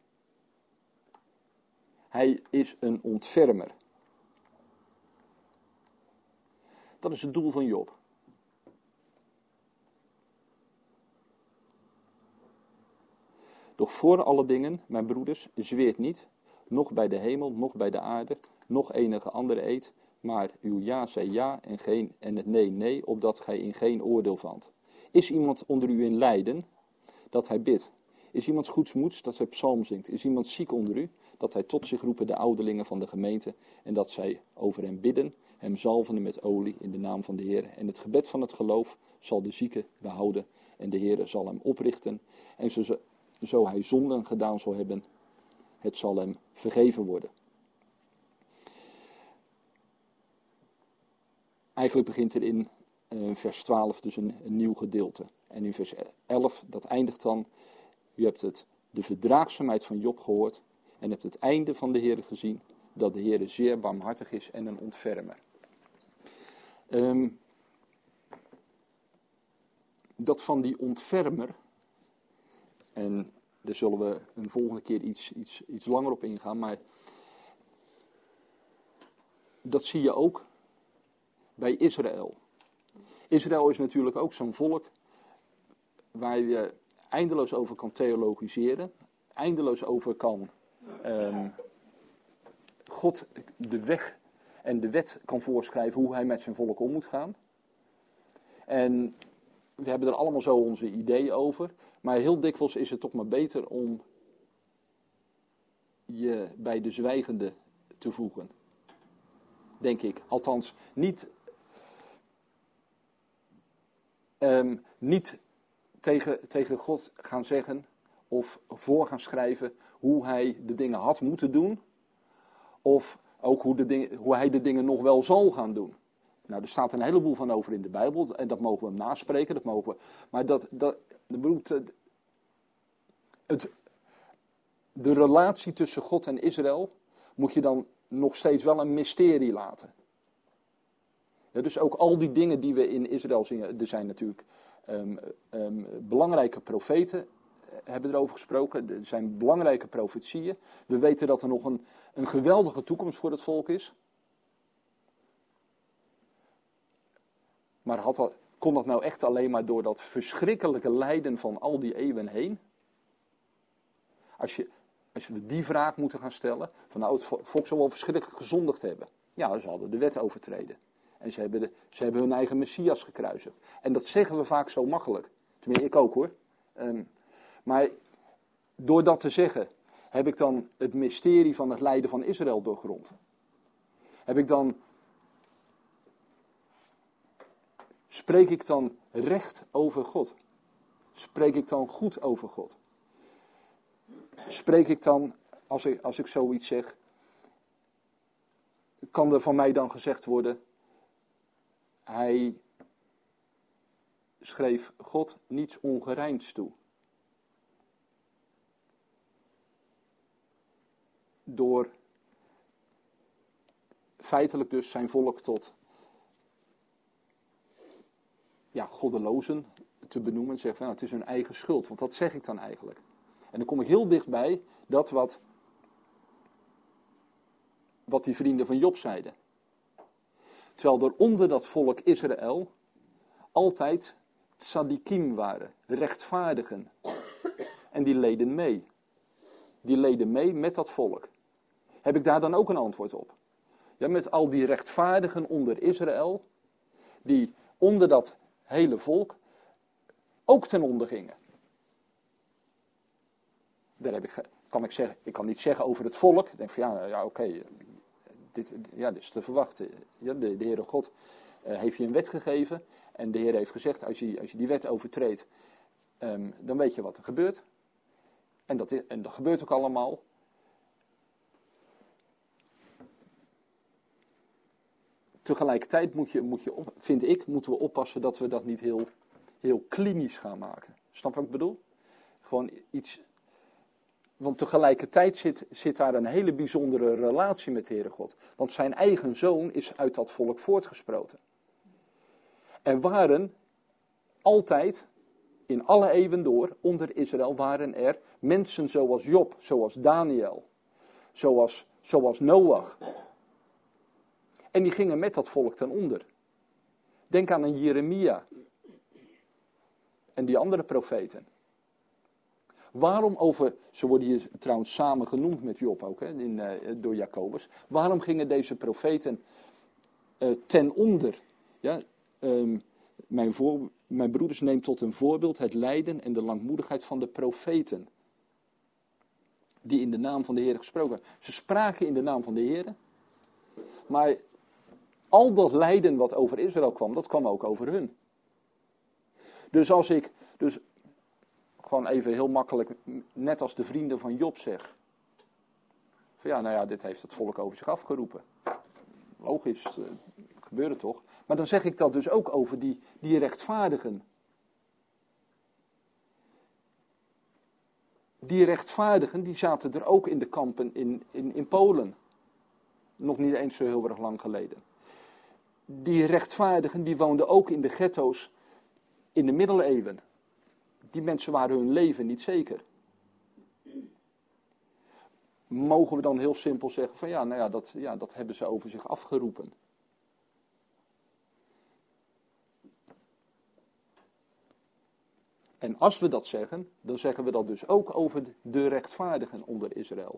Hij is een ontfermer. Dat is het doel van Job. Doch voor alle dingen, mijn broeders, zweert niet, noch bij de hemel, noch bij de aarde, noch enige andere eed, maar uw ja zij ja en, geen, en het nee nee, opdat gij in geen oordeel valt. Is iemand onder u in lijden, dat hij bidt? Is iemand goedsmoeds, dat hij psalm zingt? Is iemand ziek onder u, dat hij tot zich roepen de ouderlingen van de gemeente, en dat zij over hem bidden, hem zalvende met olie in de naam van de Heer. En het gebed van het geloof zal de zieke behouden, en de Heer zal hem oprichten, en zo, zo hij zonden gedaan zal hebben, het zal hem vergeven worden. Eigenlijk begint er in uh, vers twaalf dus een, een nieuw gedeelte. En in vers elf, dat eindigt dan, u hebt het, de verdraagzaamheid van Job gehoord en hebt het einde van de Heer gezien, dat de Heer zeer barmhartig is en een ontfermer. Um, dat van die ontfermer, en daar zullen we een volgende keer iets, iets, iets langer op ingaan, maar dat zie je ook bij Israël. Israël is natuurlijk ook zo'n volk waar je eindeloos over kan theologiseren. eindeloos over kan. Um, God de weg en de wet kan voorschrijven hoe hij met zijn volk om moet gaan. En we hebben er allemaal zo onze ideeën over. Maar heel dikwijls is het toch maar beter om je bij de zwijgende te voegen. Denk ik. Althans, niet, um, niet tegen, tegen God gaan zeggen of voor gaan schrijven hoe hij de dingen had moeten doen. Of ook hoe, de dingen, hoe hij de dingen nog wel zal gaan doen. Nou, er staat een heleboel van over in de Bijbel. En dat mogen we hem naspreken. Dat mogen we, maar dat, dat, dat het, de relatie tussen God en Israël moet je dan nog steeds wel een mysterie laten. Ja, dus ook al die dingen die we in Israël zien. Er zijn natuurlijk um, um, belangrijke profeten. Hebben erover gesproken. Er zijn belangrijke profetieën. We weten dat er nog een, een geweldige toekomst voor het volk is. Maar had dat, kon dat nou echt alleen maar door dat verschrikkelijke lijden van al die eeuwen heen? Als, je, als we die vraag moeten gaan stellen. Van nou, het volk zal wel verschrikkelijk gezondigd hebben. Ja, ze hadden de wet overtreden. En ze hebben, de, ze hebben hun eigen Messias gekruisigd. En dat zeggen we vaak zo makkelijk. Tenminste, ik ook hoor. Um, Maar door dat te zeggen, heb ik dan het mysterie van het lijden van Israël doorgrond? Heb ik dan, spreek ik dan recht over God? Spreek ik dan goed over God? Spreek ik dan, als ik, als ik zoiets zeg, kan er van mij dan gezegd worden, hij schreef God niets ongerijmds toe. Door feitelijk dus zijn volk tot ja, goddelozen te benoemen. Zeggen van, nou, het is hun eigen schuld. Want dat zeg ik dan eigenlijk. En dan kom ik heel dichtbij dat wat, wat die vrienden van Job zeiden. Terwijl er onder dat volk Israël altijd tzadikim waren. Rechtvaardigen. En die leden mee. Die leden mee met dat volk. Heb ik daar dan ook een antwoord op? Ja, met al die rechtvaardigen onder Israël, die onder dat hele volk ook ten onder gingen. Daar heb ik, kan ik zeggen, ik kan niet zeggen over het volk. Ik denk van ja, ja oké, okay, dit, ja, dit is te verwachten. Ja, de, de Heere God uh, heeft je een wet gegeven en de Heer heeft gezegd, als je, als je die wet overtreedt, um, dan weet je wat er gebeurt. En dat, is, en dat gebeurt ook allemaal. Tegelijkertijd moet je, moet je op, vind ik, moeten we oppassen dat we dat niet heel, heel klinisch gaan maken. Snap je wat ik bedoel? Gewoon iets. Want tegelijkertijd zit, zit daar een hele bijzondere relatie met de Heere God. Want zijn eigen zoon is uit dat volk voortgesproten. Er waren altijd, in alle eeuwen door, onder Israël waren er mensen zoals Job, zoals Daniel, zoals, zoals Noach. En die gingen met dat volk ten onder. Denk aan een Jeremia. En die andere profeten. Waarom over, ze worden hier trouwens samen genoemd met Job ook, hè, in, uh, door Jacobus. Waarom gingen deze profeten uh, ten onder? Ja, um, mijn, voor, mijn broeders neemt tot een voorbeeld het lijden en de langmoedigheid van de profeten. Die in de naam van de Heer gesproken hebben. Ze spraken in de naam van de Heer. Maar al dat lijden wat over Israël kwam, dat kwam ook over hun. Dus als ik, dus gewoon even heel makkelijk, net als de vrienden van Job zeg. Van ja, nou ja, dit heeft het volk over zich afgeroepen. Logisch, uh, gebeurde toch. Maar dan zeg ik dat dus ook over die, die rechtvaardigen. Die rechtvaardigen, die zaten er ook in de kampen in, in, in Polen. Nog niet eens zo heel erg lang geleden. Die rechtvaardigen, die woonden ook in de ghetto's in de middeleeuwen. Die mensen waren hun leven niet zeker. Mogen we dan heel simpel zeggen van ja, nou ja, dat, ja, dat hebben ze over zich afgeroepen. En als we dat zeggen, dan zeggen we dat dus ook over de rechtvaardigen onder Israël.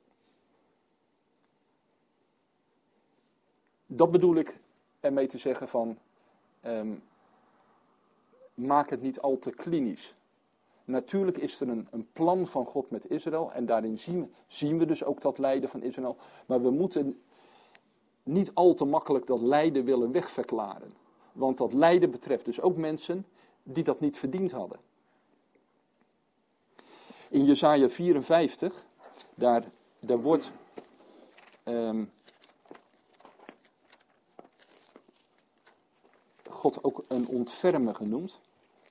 Dat bedoel ik ermee te zeggen van, um, maak het niet al te klinisch. Natuurlijk is er een, een plan van God met Israël en daarin zien we, zien we dus ook dat lijden van Israël. Maar we moeten niet al te makkelijk dat lijden willen wegverklaren. Want dat lijden betreft dus ook mensen die dat niet verdiend hadden. In Jesaja vierenvijftig, daar, daar wordt um, God ook een ontfermer genoemd.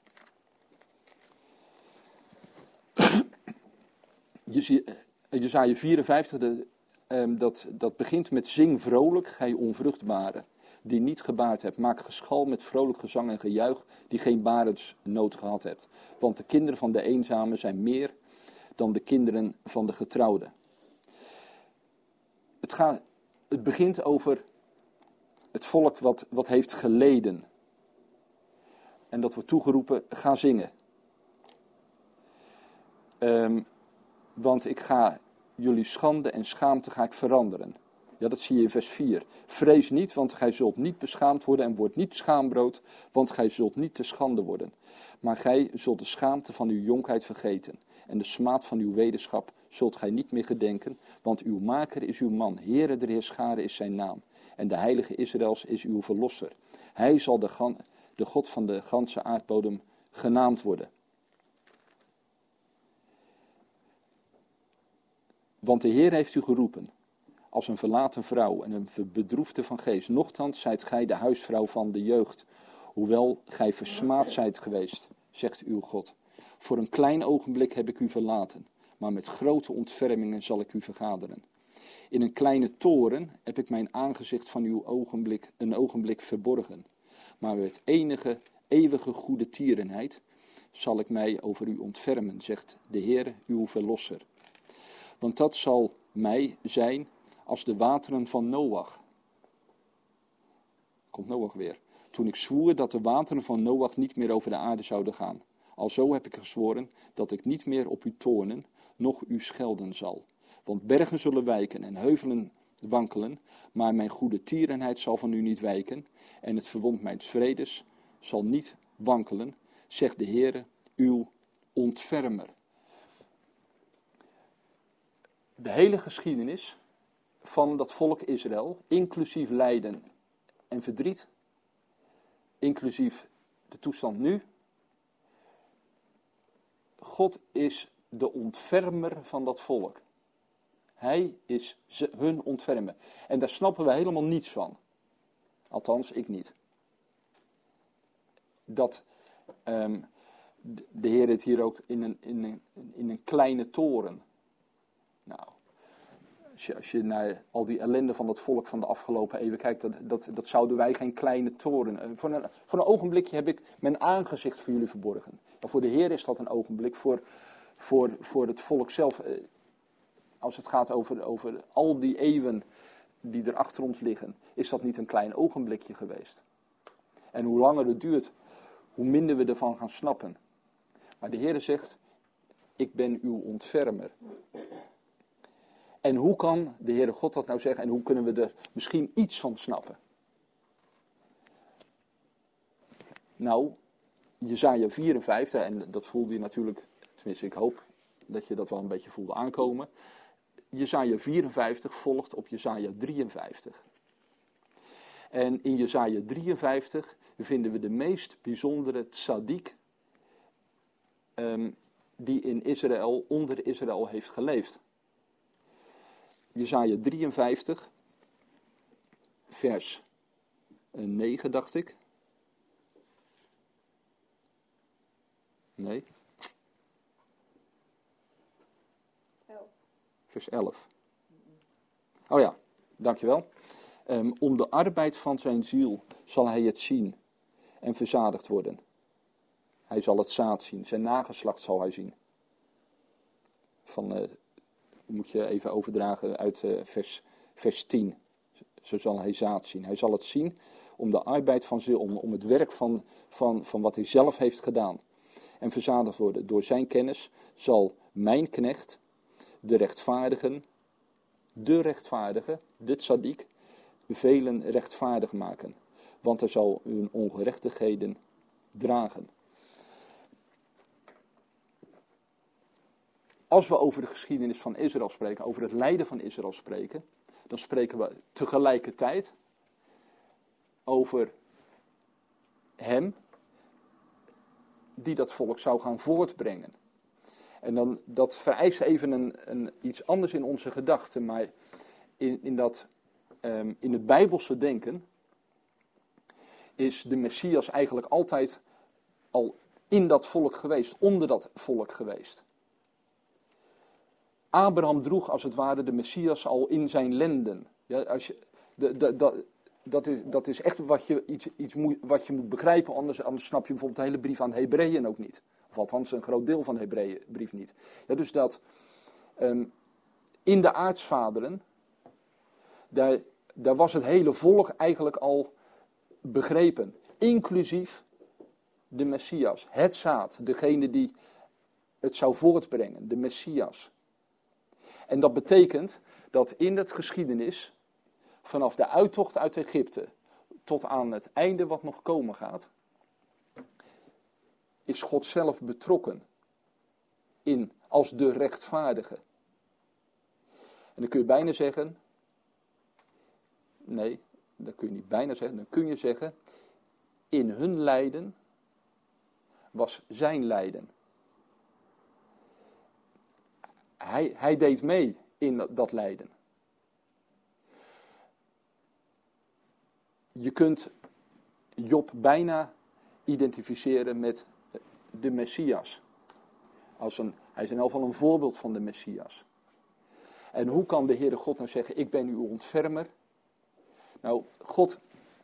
Jesaja vierenvijftig, de, um, dat, dat begint met zing vrolijk, gij onvruchtbare, die niet gebaard hebt. Maak geschal met vrolijk gezang en gejuich, die geen barensnood gehad hebt. Want de kinderen van de eenzame zijn meer dan de kinderen van de getrouwden. Het, gaat, het begint over het volk wat, wat heeft geleden. En dat wordt toegeroepen, ga zingen. Um, want ik ga jullie schande en schaamte ga ik veranderen. Ja, dat zie je in vers vier. Vrees niet, want gij zult niet beschaamd worden en wordt niet schaambrood, want gij zult niet te schande worden. Maar gij zult de schaamte van uw jonkheid vergeten. En de smaad van uw wedenschap zult gij niet meer gedenken, want uw maker is uw man, Heere der Heerscharen is zijn naam. En de heilige Israëls is uw verlosser. Hij zal de, gan, de God van de ganse aardbodem genaamd worden. Want de Heer heeft u geroepen, als een verlaten vrouw en een bedroefde van geest. Nochtans zijt gij de huisvrouw van de jeugd, hoewel gij versmaad zijt geweest, zegt uw God. Voor een klein ogenblik heb ik u verlaten, maar met grote ontfermingen zal ik u vergaderen. In een kleine toren heb ik mijn aangezicht van uw ogenblik, een ogenblik verborgen. Maar met enige eeuwige goede tierenheid zal ik mij over u ontfermen, zegt de Heer, uw verlosser. Want dat zal mij zijn als de wateren van Noach. Komt Noach weer. Toen ik zwoer dat de wateren van Noach niet meer over de aarde zouden gaan. Alzo heb ik gezworen dat ik niet meer op u toornen, noch u schelden zal. Want bergen zullen wijken en heuvelen wankelen, maar mijn goede tierenheid zal van u niet wijken, en het verbond mijns vredes zal niet wankelen, zegt de Heere, uw ontfermer. De hele geschiedenis van dat volk Israël, inclusief lijden en verdriet, inclusief de toestand nu. God is de ontfermer van dat volk. Hij is hun ontfermer. En daar snappen we helemaal niets van. Althans, ik niet. Dat um, de Heer het hier ook in een, in, een, in een kleine toren. Nou, als je, als je naar al die ellende van dat volk van de afgelopen eeuwen kijkt, dat, dat, dat zouden wij geen kleine toren. Voor een, voor een ogenblikje heb ik mijn aangezicht voor jullie verborgen. Maar voor de Heer is dat een ogenblik. Voor, voor, voor het volk zelf, als het gaat over, over al die eeuwen die er achter ons liggen, is dat niet een klein ogenblikje geweest. En hoe langer het duurt, hoe minder we ervan gaan snappen. Maar de Heer zegt, ik ben uw ontfermer. En hoe kan de Heere God dat nou zeggen en hoe kunnen we er misschien iets van snappen? Nou, Jesaja vierenvijftig, en dat voelde je natuurlijk, tenminste ik hoop dat je dat wel een beetje voelde aankomen. Jesaja vierenvijftig volgt op Jesaja drieënvijftig. En in Jesaja drieënvijftig vinden we de meest bijzondere tzaddik um, die in Israël, onder Israël heeft geleefd. Jesaja drieënvijftig, vers negen, dacht ik. Nee. elf. Vers elf. Oh ja, dankjewel. Um, om de arbeid van zijn ziel zal hij het zien en verzadigd worden. Hij zal het zaad zien, zijn nageslacht zal hij zien. Van... Uh, moet je even overdragen uit uh, vers, vers tien. Zo zal hij zaad zien. Hij zal het zien om de arbeid van ziel, om, om het werk van, van, van wat hij zelf heeft gedaan. en verzadigd worden. Door zijn kennis zal mijn knecht, de rechtvaardigen, de rechtvaardige, de tzaddik, velen rechtvaardig maken. Want hij zal hun ongerechtigheden dragen. Als we over de geschiedenis van Israël spreken, over het lijden van Israël spreken, dan spreken we tegelijkertijd over hem die dat volk zou gaan voortbrengen. En dan, dat vereist even een, een, iets anders in onze gedachten, maar in, in, dat, um, in het Bijbelse denken is de Messias eigenlijk altijd al in dat volk geweest, onder dat volk geweest. Abraham droeg als het ware de Messias al in zijn lenden. Ja, als je, de, de, de, dat, is, dat is echt wat je, iets, iets moet, wat je moet begrijpen, anders, anders snap je bijvoorbeeld de hele brief aan de Hebreeën ook niet. Of althans een groot deel van de Hebreeënbrief niet. Ja, dus dat um, in de aartsvaderen, daar, daar was het hele volk eigenlijk al begrepen. Inclusief de Messias, het zaad, degene die het zou voortbrengen, de Messias. En dat betekent dat in het geschiedenis, vanaf de uittocht uit Egypte tot aan het einde wat nog komen gaat, is God zelf betrokken in als de rechtvaardige. En dan kun je bijna zeggen, nee, dat kun je niet bijna zeggen, dan kun je zeggen, in hun lijden was zijn lijden. Hij, hij deed mee in dat, dat lijden. Je kunt Job bijna identificeren met de Messias. Als een, hij is in elk geval een voorbeeld van de Messias. En hoe kan de Heere God nou zeggen, ik ben uw ontfermer? Nou, God,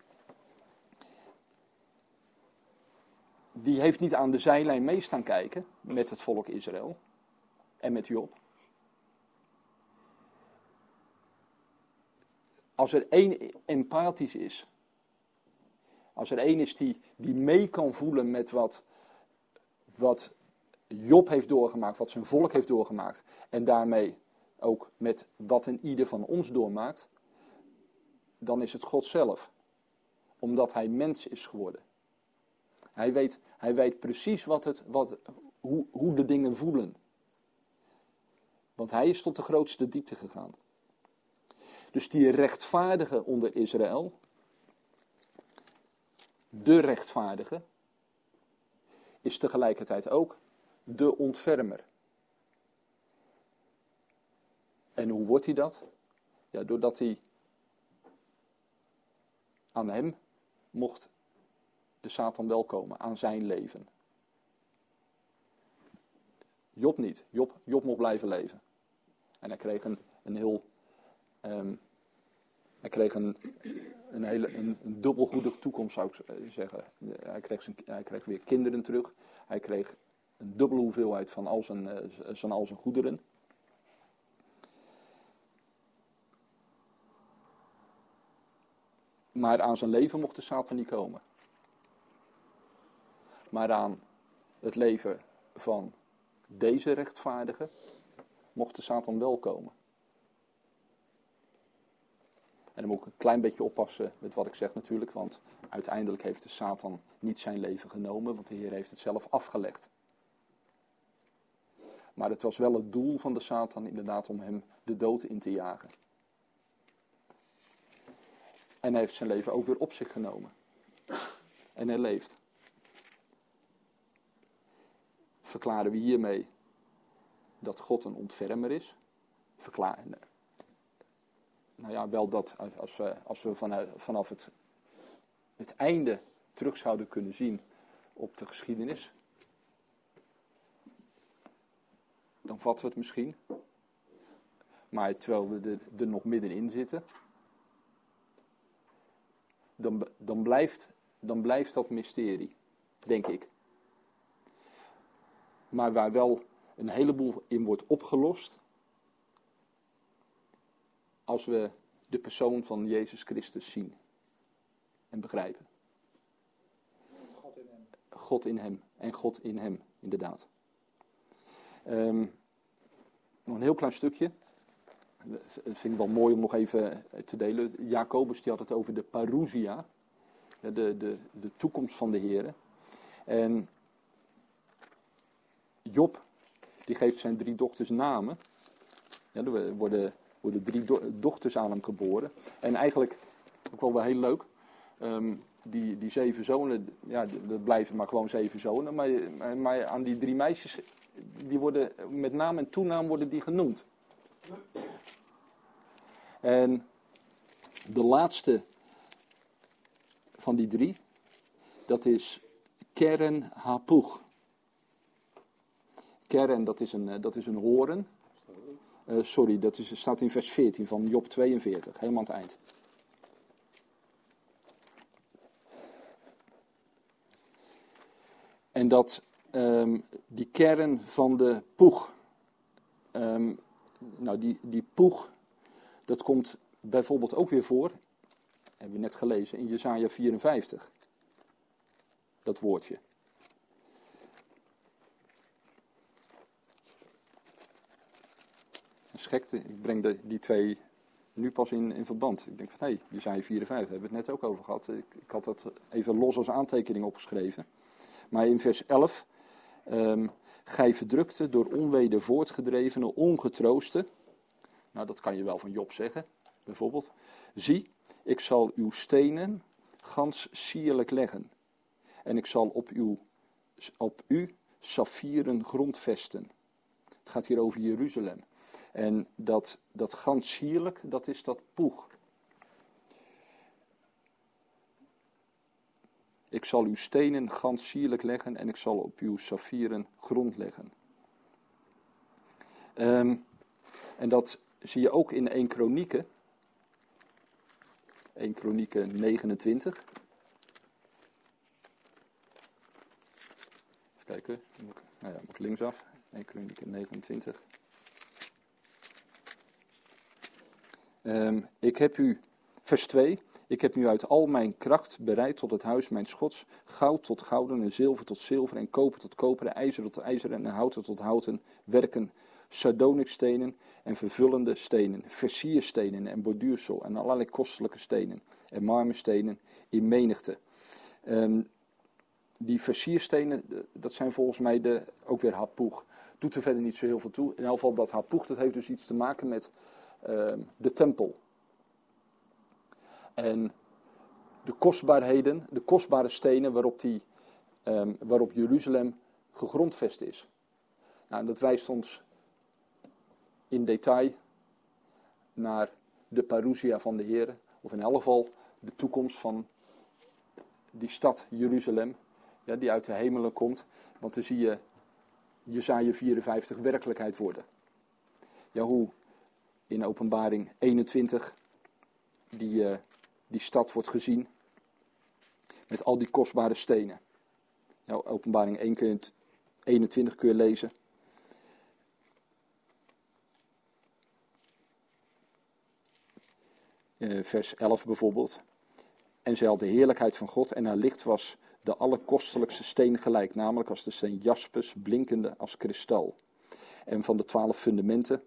die heeft niet aan de zijlijn mee staan kijken met het volk Israël en met Job. Als er één empathisch is, als er één is die, die mee kan voelen met wat, wat Job heeft doorgemaakt, wat zijn volk heeft doorgemaakt, en daarmee ook met wat een ieder van ons doormaakt, dan is het God zelf. Omdat hij mens is geworden. Hij weet, hij weet precies wat het, wat, hoe, hoe de dingen voelen. Want hij is tot de grootste diepte gegaan. Dus die rechtvaardige onder Israël, de rechtvaardige, is tegelijkertijd ook de ontfermer. En hoe wordt hij dat? Ja, doordat hij aan hem mocht de Satan wel komen, aan zijn leven. Job niet. Job, Job mocht blijven leven. En hij kreeg een, een heel... Um, hij kreeg een, een, hele, een, een dubbel goede toekomst, zou ik zeggen. Hij kreeg, zijn, hij kreeg weer kinderen terug. Hij kreeg een dubbele hoeveelheid van al zijn, uh, zijn, al zijn goederen. Maar aan zijn leven mocht de Satan niet komen. Maar aan het leven van deze rechtvaardige mocht de Satan wel komen. En dan moet ik een klein beetje oppassen met wat ik zeg natuurlijk, want uiteindelijk heeft de Satan niet zijn leven genomen, want de Heer heeft het zelf afgelegd. Maar het was wel het doel van de Satan inderdaad om hem de dood in te jagen. En hij heeft zijn leven ook weer op zich genomen. En hij leeft. Verklaren we hiermee dat God een ontfermer is? Verklaren. Nou ja, wel dat als we, als we vanuit, vanaf het, het einde terug zouden kunnen zien op de geschiedenis. Dan vatten we het misschien. Maar terwijl we er, er nog middenin zitten. Dan, dan, blijft, dan blijft dat mysterie, denk ik. Maar waar wel een heleboel in wordt opgelost, als we de persoon van Jezus Christus zien en begrijpen. God in hem. God in hem. En God in hem, inderdaad. Um, nog een heel klein stukje. Dat vind ik wel mooi om nog even te delen. Jacobus die had het over de parousia. De, de, de toekomst van de Heere. En Job, die geeft zijn drie dochters namen. Ja, er worden, worden drie do- dochters aan hem geboren. En eigenlijk, ook wel wel heel leuk, um, die, die zeven zonen, ja, dat blijven maar gewoon zeven zonen. Maar, maar, maar aan die drie meisjes, die worden met naam en toenaam worden die genoemd. En de laatste van die drie, dat is Keren Hapuch. Keren, dat is een, dat is een horen. Uh, sorry, dat is, staat in vers veertien van Job tweeënveertig, helemaal aan het eind. En dat um, die kern van de poeg, um, nou die, die poeg, dat komt bijvoorbeeld ook weer voor, hebben we net gelezen, in Jesaja vierenvijftig. Dat woordje. Dat is gek, ik breng de, die twee nu pas in, in verband. Ik denk van, hé, hey, Jesaja vierenvijftig, daar hebben we het net ook over gehad. Ik, ik had dat even los als aantekening opgeschreven. Maar in vers elf, um, gij verdrukte, door onweder voortgedrevene, ongetrooste. Nou, dat kan je wel van Job zeggen, bijvoorbeeld. Zie, ik zal uw stenen gans sierlijk leggen. En ik zal op, uw, op u saffieren grondvesten. Het gaat hier over Jeruzalem. En dat, dat gans sierlijk, dat is dat poeg. Ik zal uw stenen gans sierlijk leggen en ik zal op uw saffieren grond leggen. Um, en dat zie je ook in één Kronieken. één Kronieken negenentwintig. Even kijken, moet ik, nou ja, moet ik linksaf. één Kronieken negenentwintig. Um, ik heb u, vers twee, ik heb nu uit al mijn kracht bereid tot het huis mijn Gods, goud tot gouden en zilver tot zilver en koper tot koper, ijzer tot ijzer en houten tot houten, werken, sardonikstenen en vervullende stenen, versierstenen en borduursel en allerlei kostelijke stenen en marmerstenen in menigte. Um, die versierstenen, dat zijn volgens mij de, ook weer hapoeg. Doet er verder niet zo heel veel toe. In elk geval dat hapoeg, dat heeft dus iets te maken met uh, de tempel. En de kostbaarheden, de kostbare stenen waarop, die, um, waarop Jeruzalem gegrondvest is. Nou, en dat wijst ons in detail naar de parousia van de Heere. Of in elk geval de toekomst van die stad Jeruzalem. Ja, die uit de hemelen komt. Want dan zie je Jesaja vierenvijftig werkelijkheid worden. Ja, hoe in Openbaring eenentwintig die, uh, die stad wordt gezien. Met al die kostbare stenen. Ja, Openbaring één kun je eenentwintig kun je lezen. Uh, vers elf bijvoorbeeld. En zij had de heerlijkheid van God en haar licht was de allerkostelijkste steen gelijk, namelijk als de steen jaspis, blinkende als kristal. En van de twaalf fundamenten,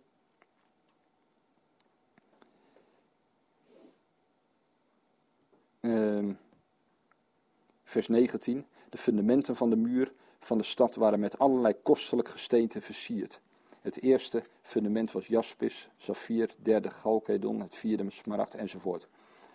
uh, vers negentien, de fundamenten van de muur van de stad waren met allerlei kostelijk gesteente versierd. Het eerste fundament was jaspis, saffier, derde galkedon, het vierde met smaragd enzovoort.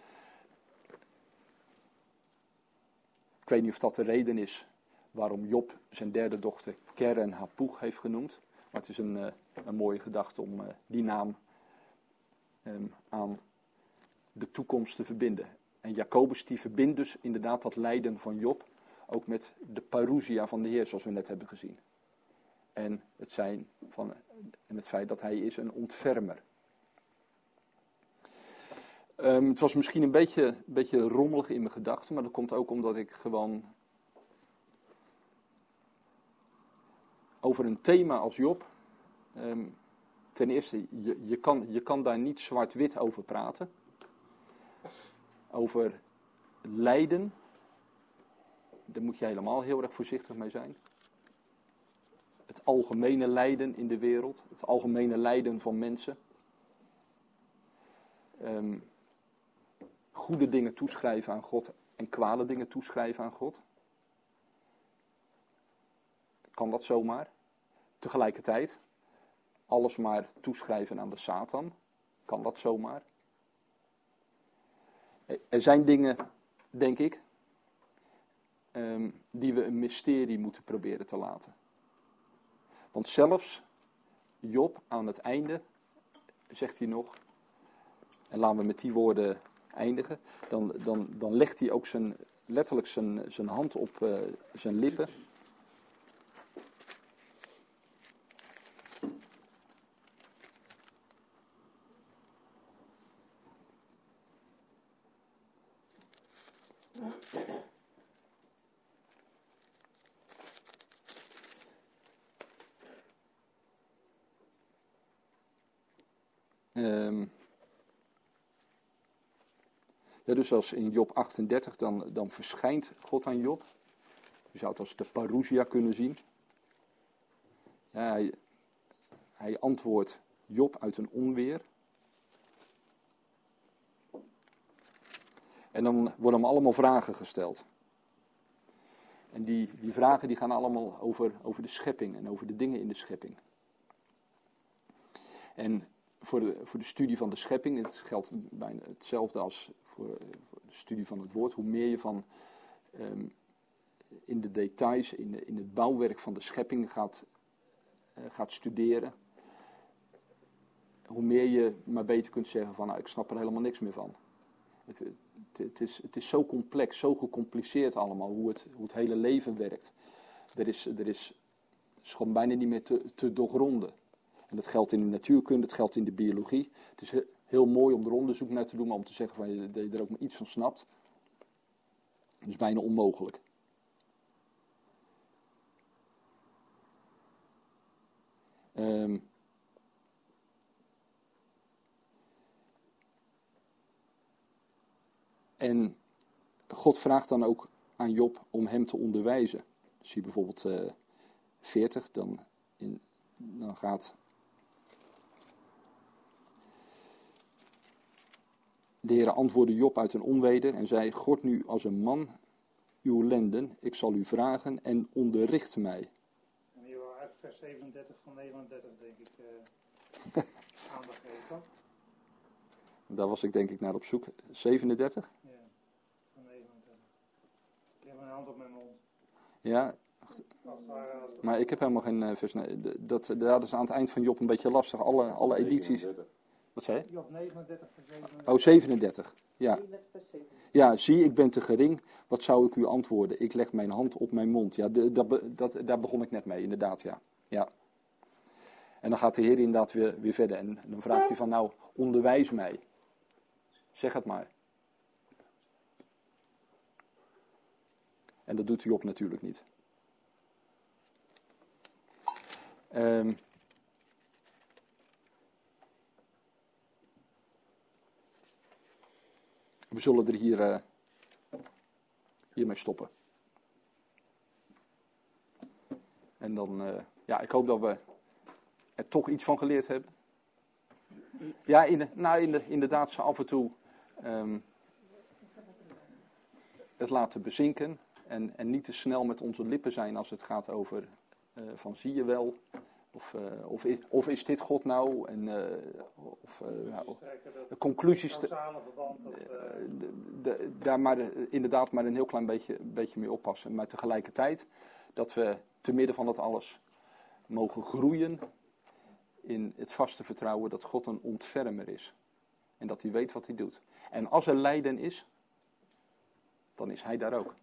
Ik weet niet of dat de reden is waarom Job zijn derde dochter Keren Hapuch heeft genoemd. Maar het is een, uh, een mooie gedachte om uh, die naam um, aan de toekomst te verbinden. En Jacobus die verbindt dus inderdaad dat lijden van Job ook met de parousia van de Heer, zoals we net hebben gezien. En het, zijn van, en het feit dat hij is een ontfermer. Um, het was misschien een beetje, een beetje rommelig in mijn gedachten, maar dat komt ook omdat ik gewoon over een thema als Job, um, ten eerste, je, je, kan, je kan daar niet zwart-wit over praten. Over lijden, daar moet je helemaal heel erg voorzichtig mee zijn. Het algemene lijden in de wereld, het algemene lijden van mensen. Um, goede dingen toeschrijven aan God en kwade dingen toeschrijven aan God. Kan dat zomaar? Tegelijkertijd, alles maar toeschrijven aan de Satan. Kan dat zomaar? Er zijn dingen, denk ik, um, die we een mysterie moeten proberen te laten. Want zelfs Job aan het einde, zegt hij nog, en laten we met die woorden eindigen, dan, dan, dan legt hij ook zijn, letterlijk zijn, zijn hand op uh, zijn lippen. Um, ja, dus als in Job achtendertig, dan, dan verschijnt God aan Job. Je zou het als de parousia kunnen zien. Ja, hij, hij antwoordt Job uit een onweer. En dan worden hem allemaal vragen gesteld. En die, die vragen die gaan allemaal over, over de schepping en over de dingen in de schepping. En voor de, voor de studie van de schepping, het geldt bijna hetzelfde als voor, voor de studie van het woord. Hoe meer je van um, in de details, in, de, in het bouwwerk van de schepping gaat, uh, gaat studeren, hoe meer je maar beter kunt zeggen van, nou, ik snap er helemaal niks meer van. Het, het, het, is, het is zo complex, zo gecompliceerd allemaal, hoe het, hoe het hele leven werkt. Er is, er is, is gewoon bijna niet meer te, te doorgronden. En dat geldt in de natuurkunde, het geldt in de biologie. Het is heel, heel mooi om er onderzoek naar te doen, maar om te zeggen van, dat je er ook maar iets van snapt. Dat is bijna onmogelijk. Um, en God vraagt dan ook aan Job om hem te onderwijzen. Dus zie je bijvoorbeeld uh, veertig, dan, in, dan gaat de Heere antwoordde Job uit een onweder en zei, God nu als een man uw lenden, ik zal u vragen en onderricht mij. En je wil uit vers zevenendertig van negenendertig, denk ik, uh, aandacht geven. Daar was ik denk ik naar op zoek. zevenendertig? Ja, van negenendertig. Ik heb mijn hand op mijn mond. Ja, maar ik heb helemaal geen uh, vers. Nee, dat, dat is aan het eind van Job een beetje lastig. Alle, alle edities. Wat zei je? Job negenendertig, vers zevenendertig. Oh, zevenendertig. Ja. Ja, zie, ik ben te gering. Wat zou ik u antwoorden? Ik leg mijn hand op mijn mond. Ja, de, dat, dat, daar begon ik net mee, inderdaad, ja. ja. En dan gaat de Heer inderdaad weer, weer verder. En dan vraagt hij van, nou, onderwijs mij. Zeg het maar. En dat doet Job natuurlijk niet. Um, we zullen er hier, uh, hiermee stoppen. En dan, uh, ja, ik hoop dat we er toch iets van geleerd hebben. Ja, in de, nou, in de, inderdaad, ze af en toe um, het laten bezinken. En, en niet te snel met onze lippen zijn als het gaat over uh, van zie je wel. Of, uh, of, of is dit God nou? En, uh, of uh, nou, de conclusies. Te, uh, de, de, daar maar de, inderdaad maar een heel klein beetje, beetje mee oppassen. Maar tegelijkertijd dat we te midden van dat alles mogen groeien in het vaste vertrouwen dat God een ontfermer is. En dat hij weet wat hij doet. En als er lijden is, dan is hij daar ook.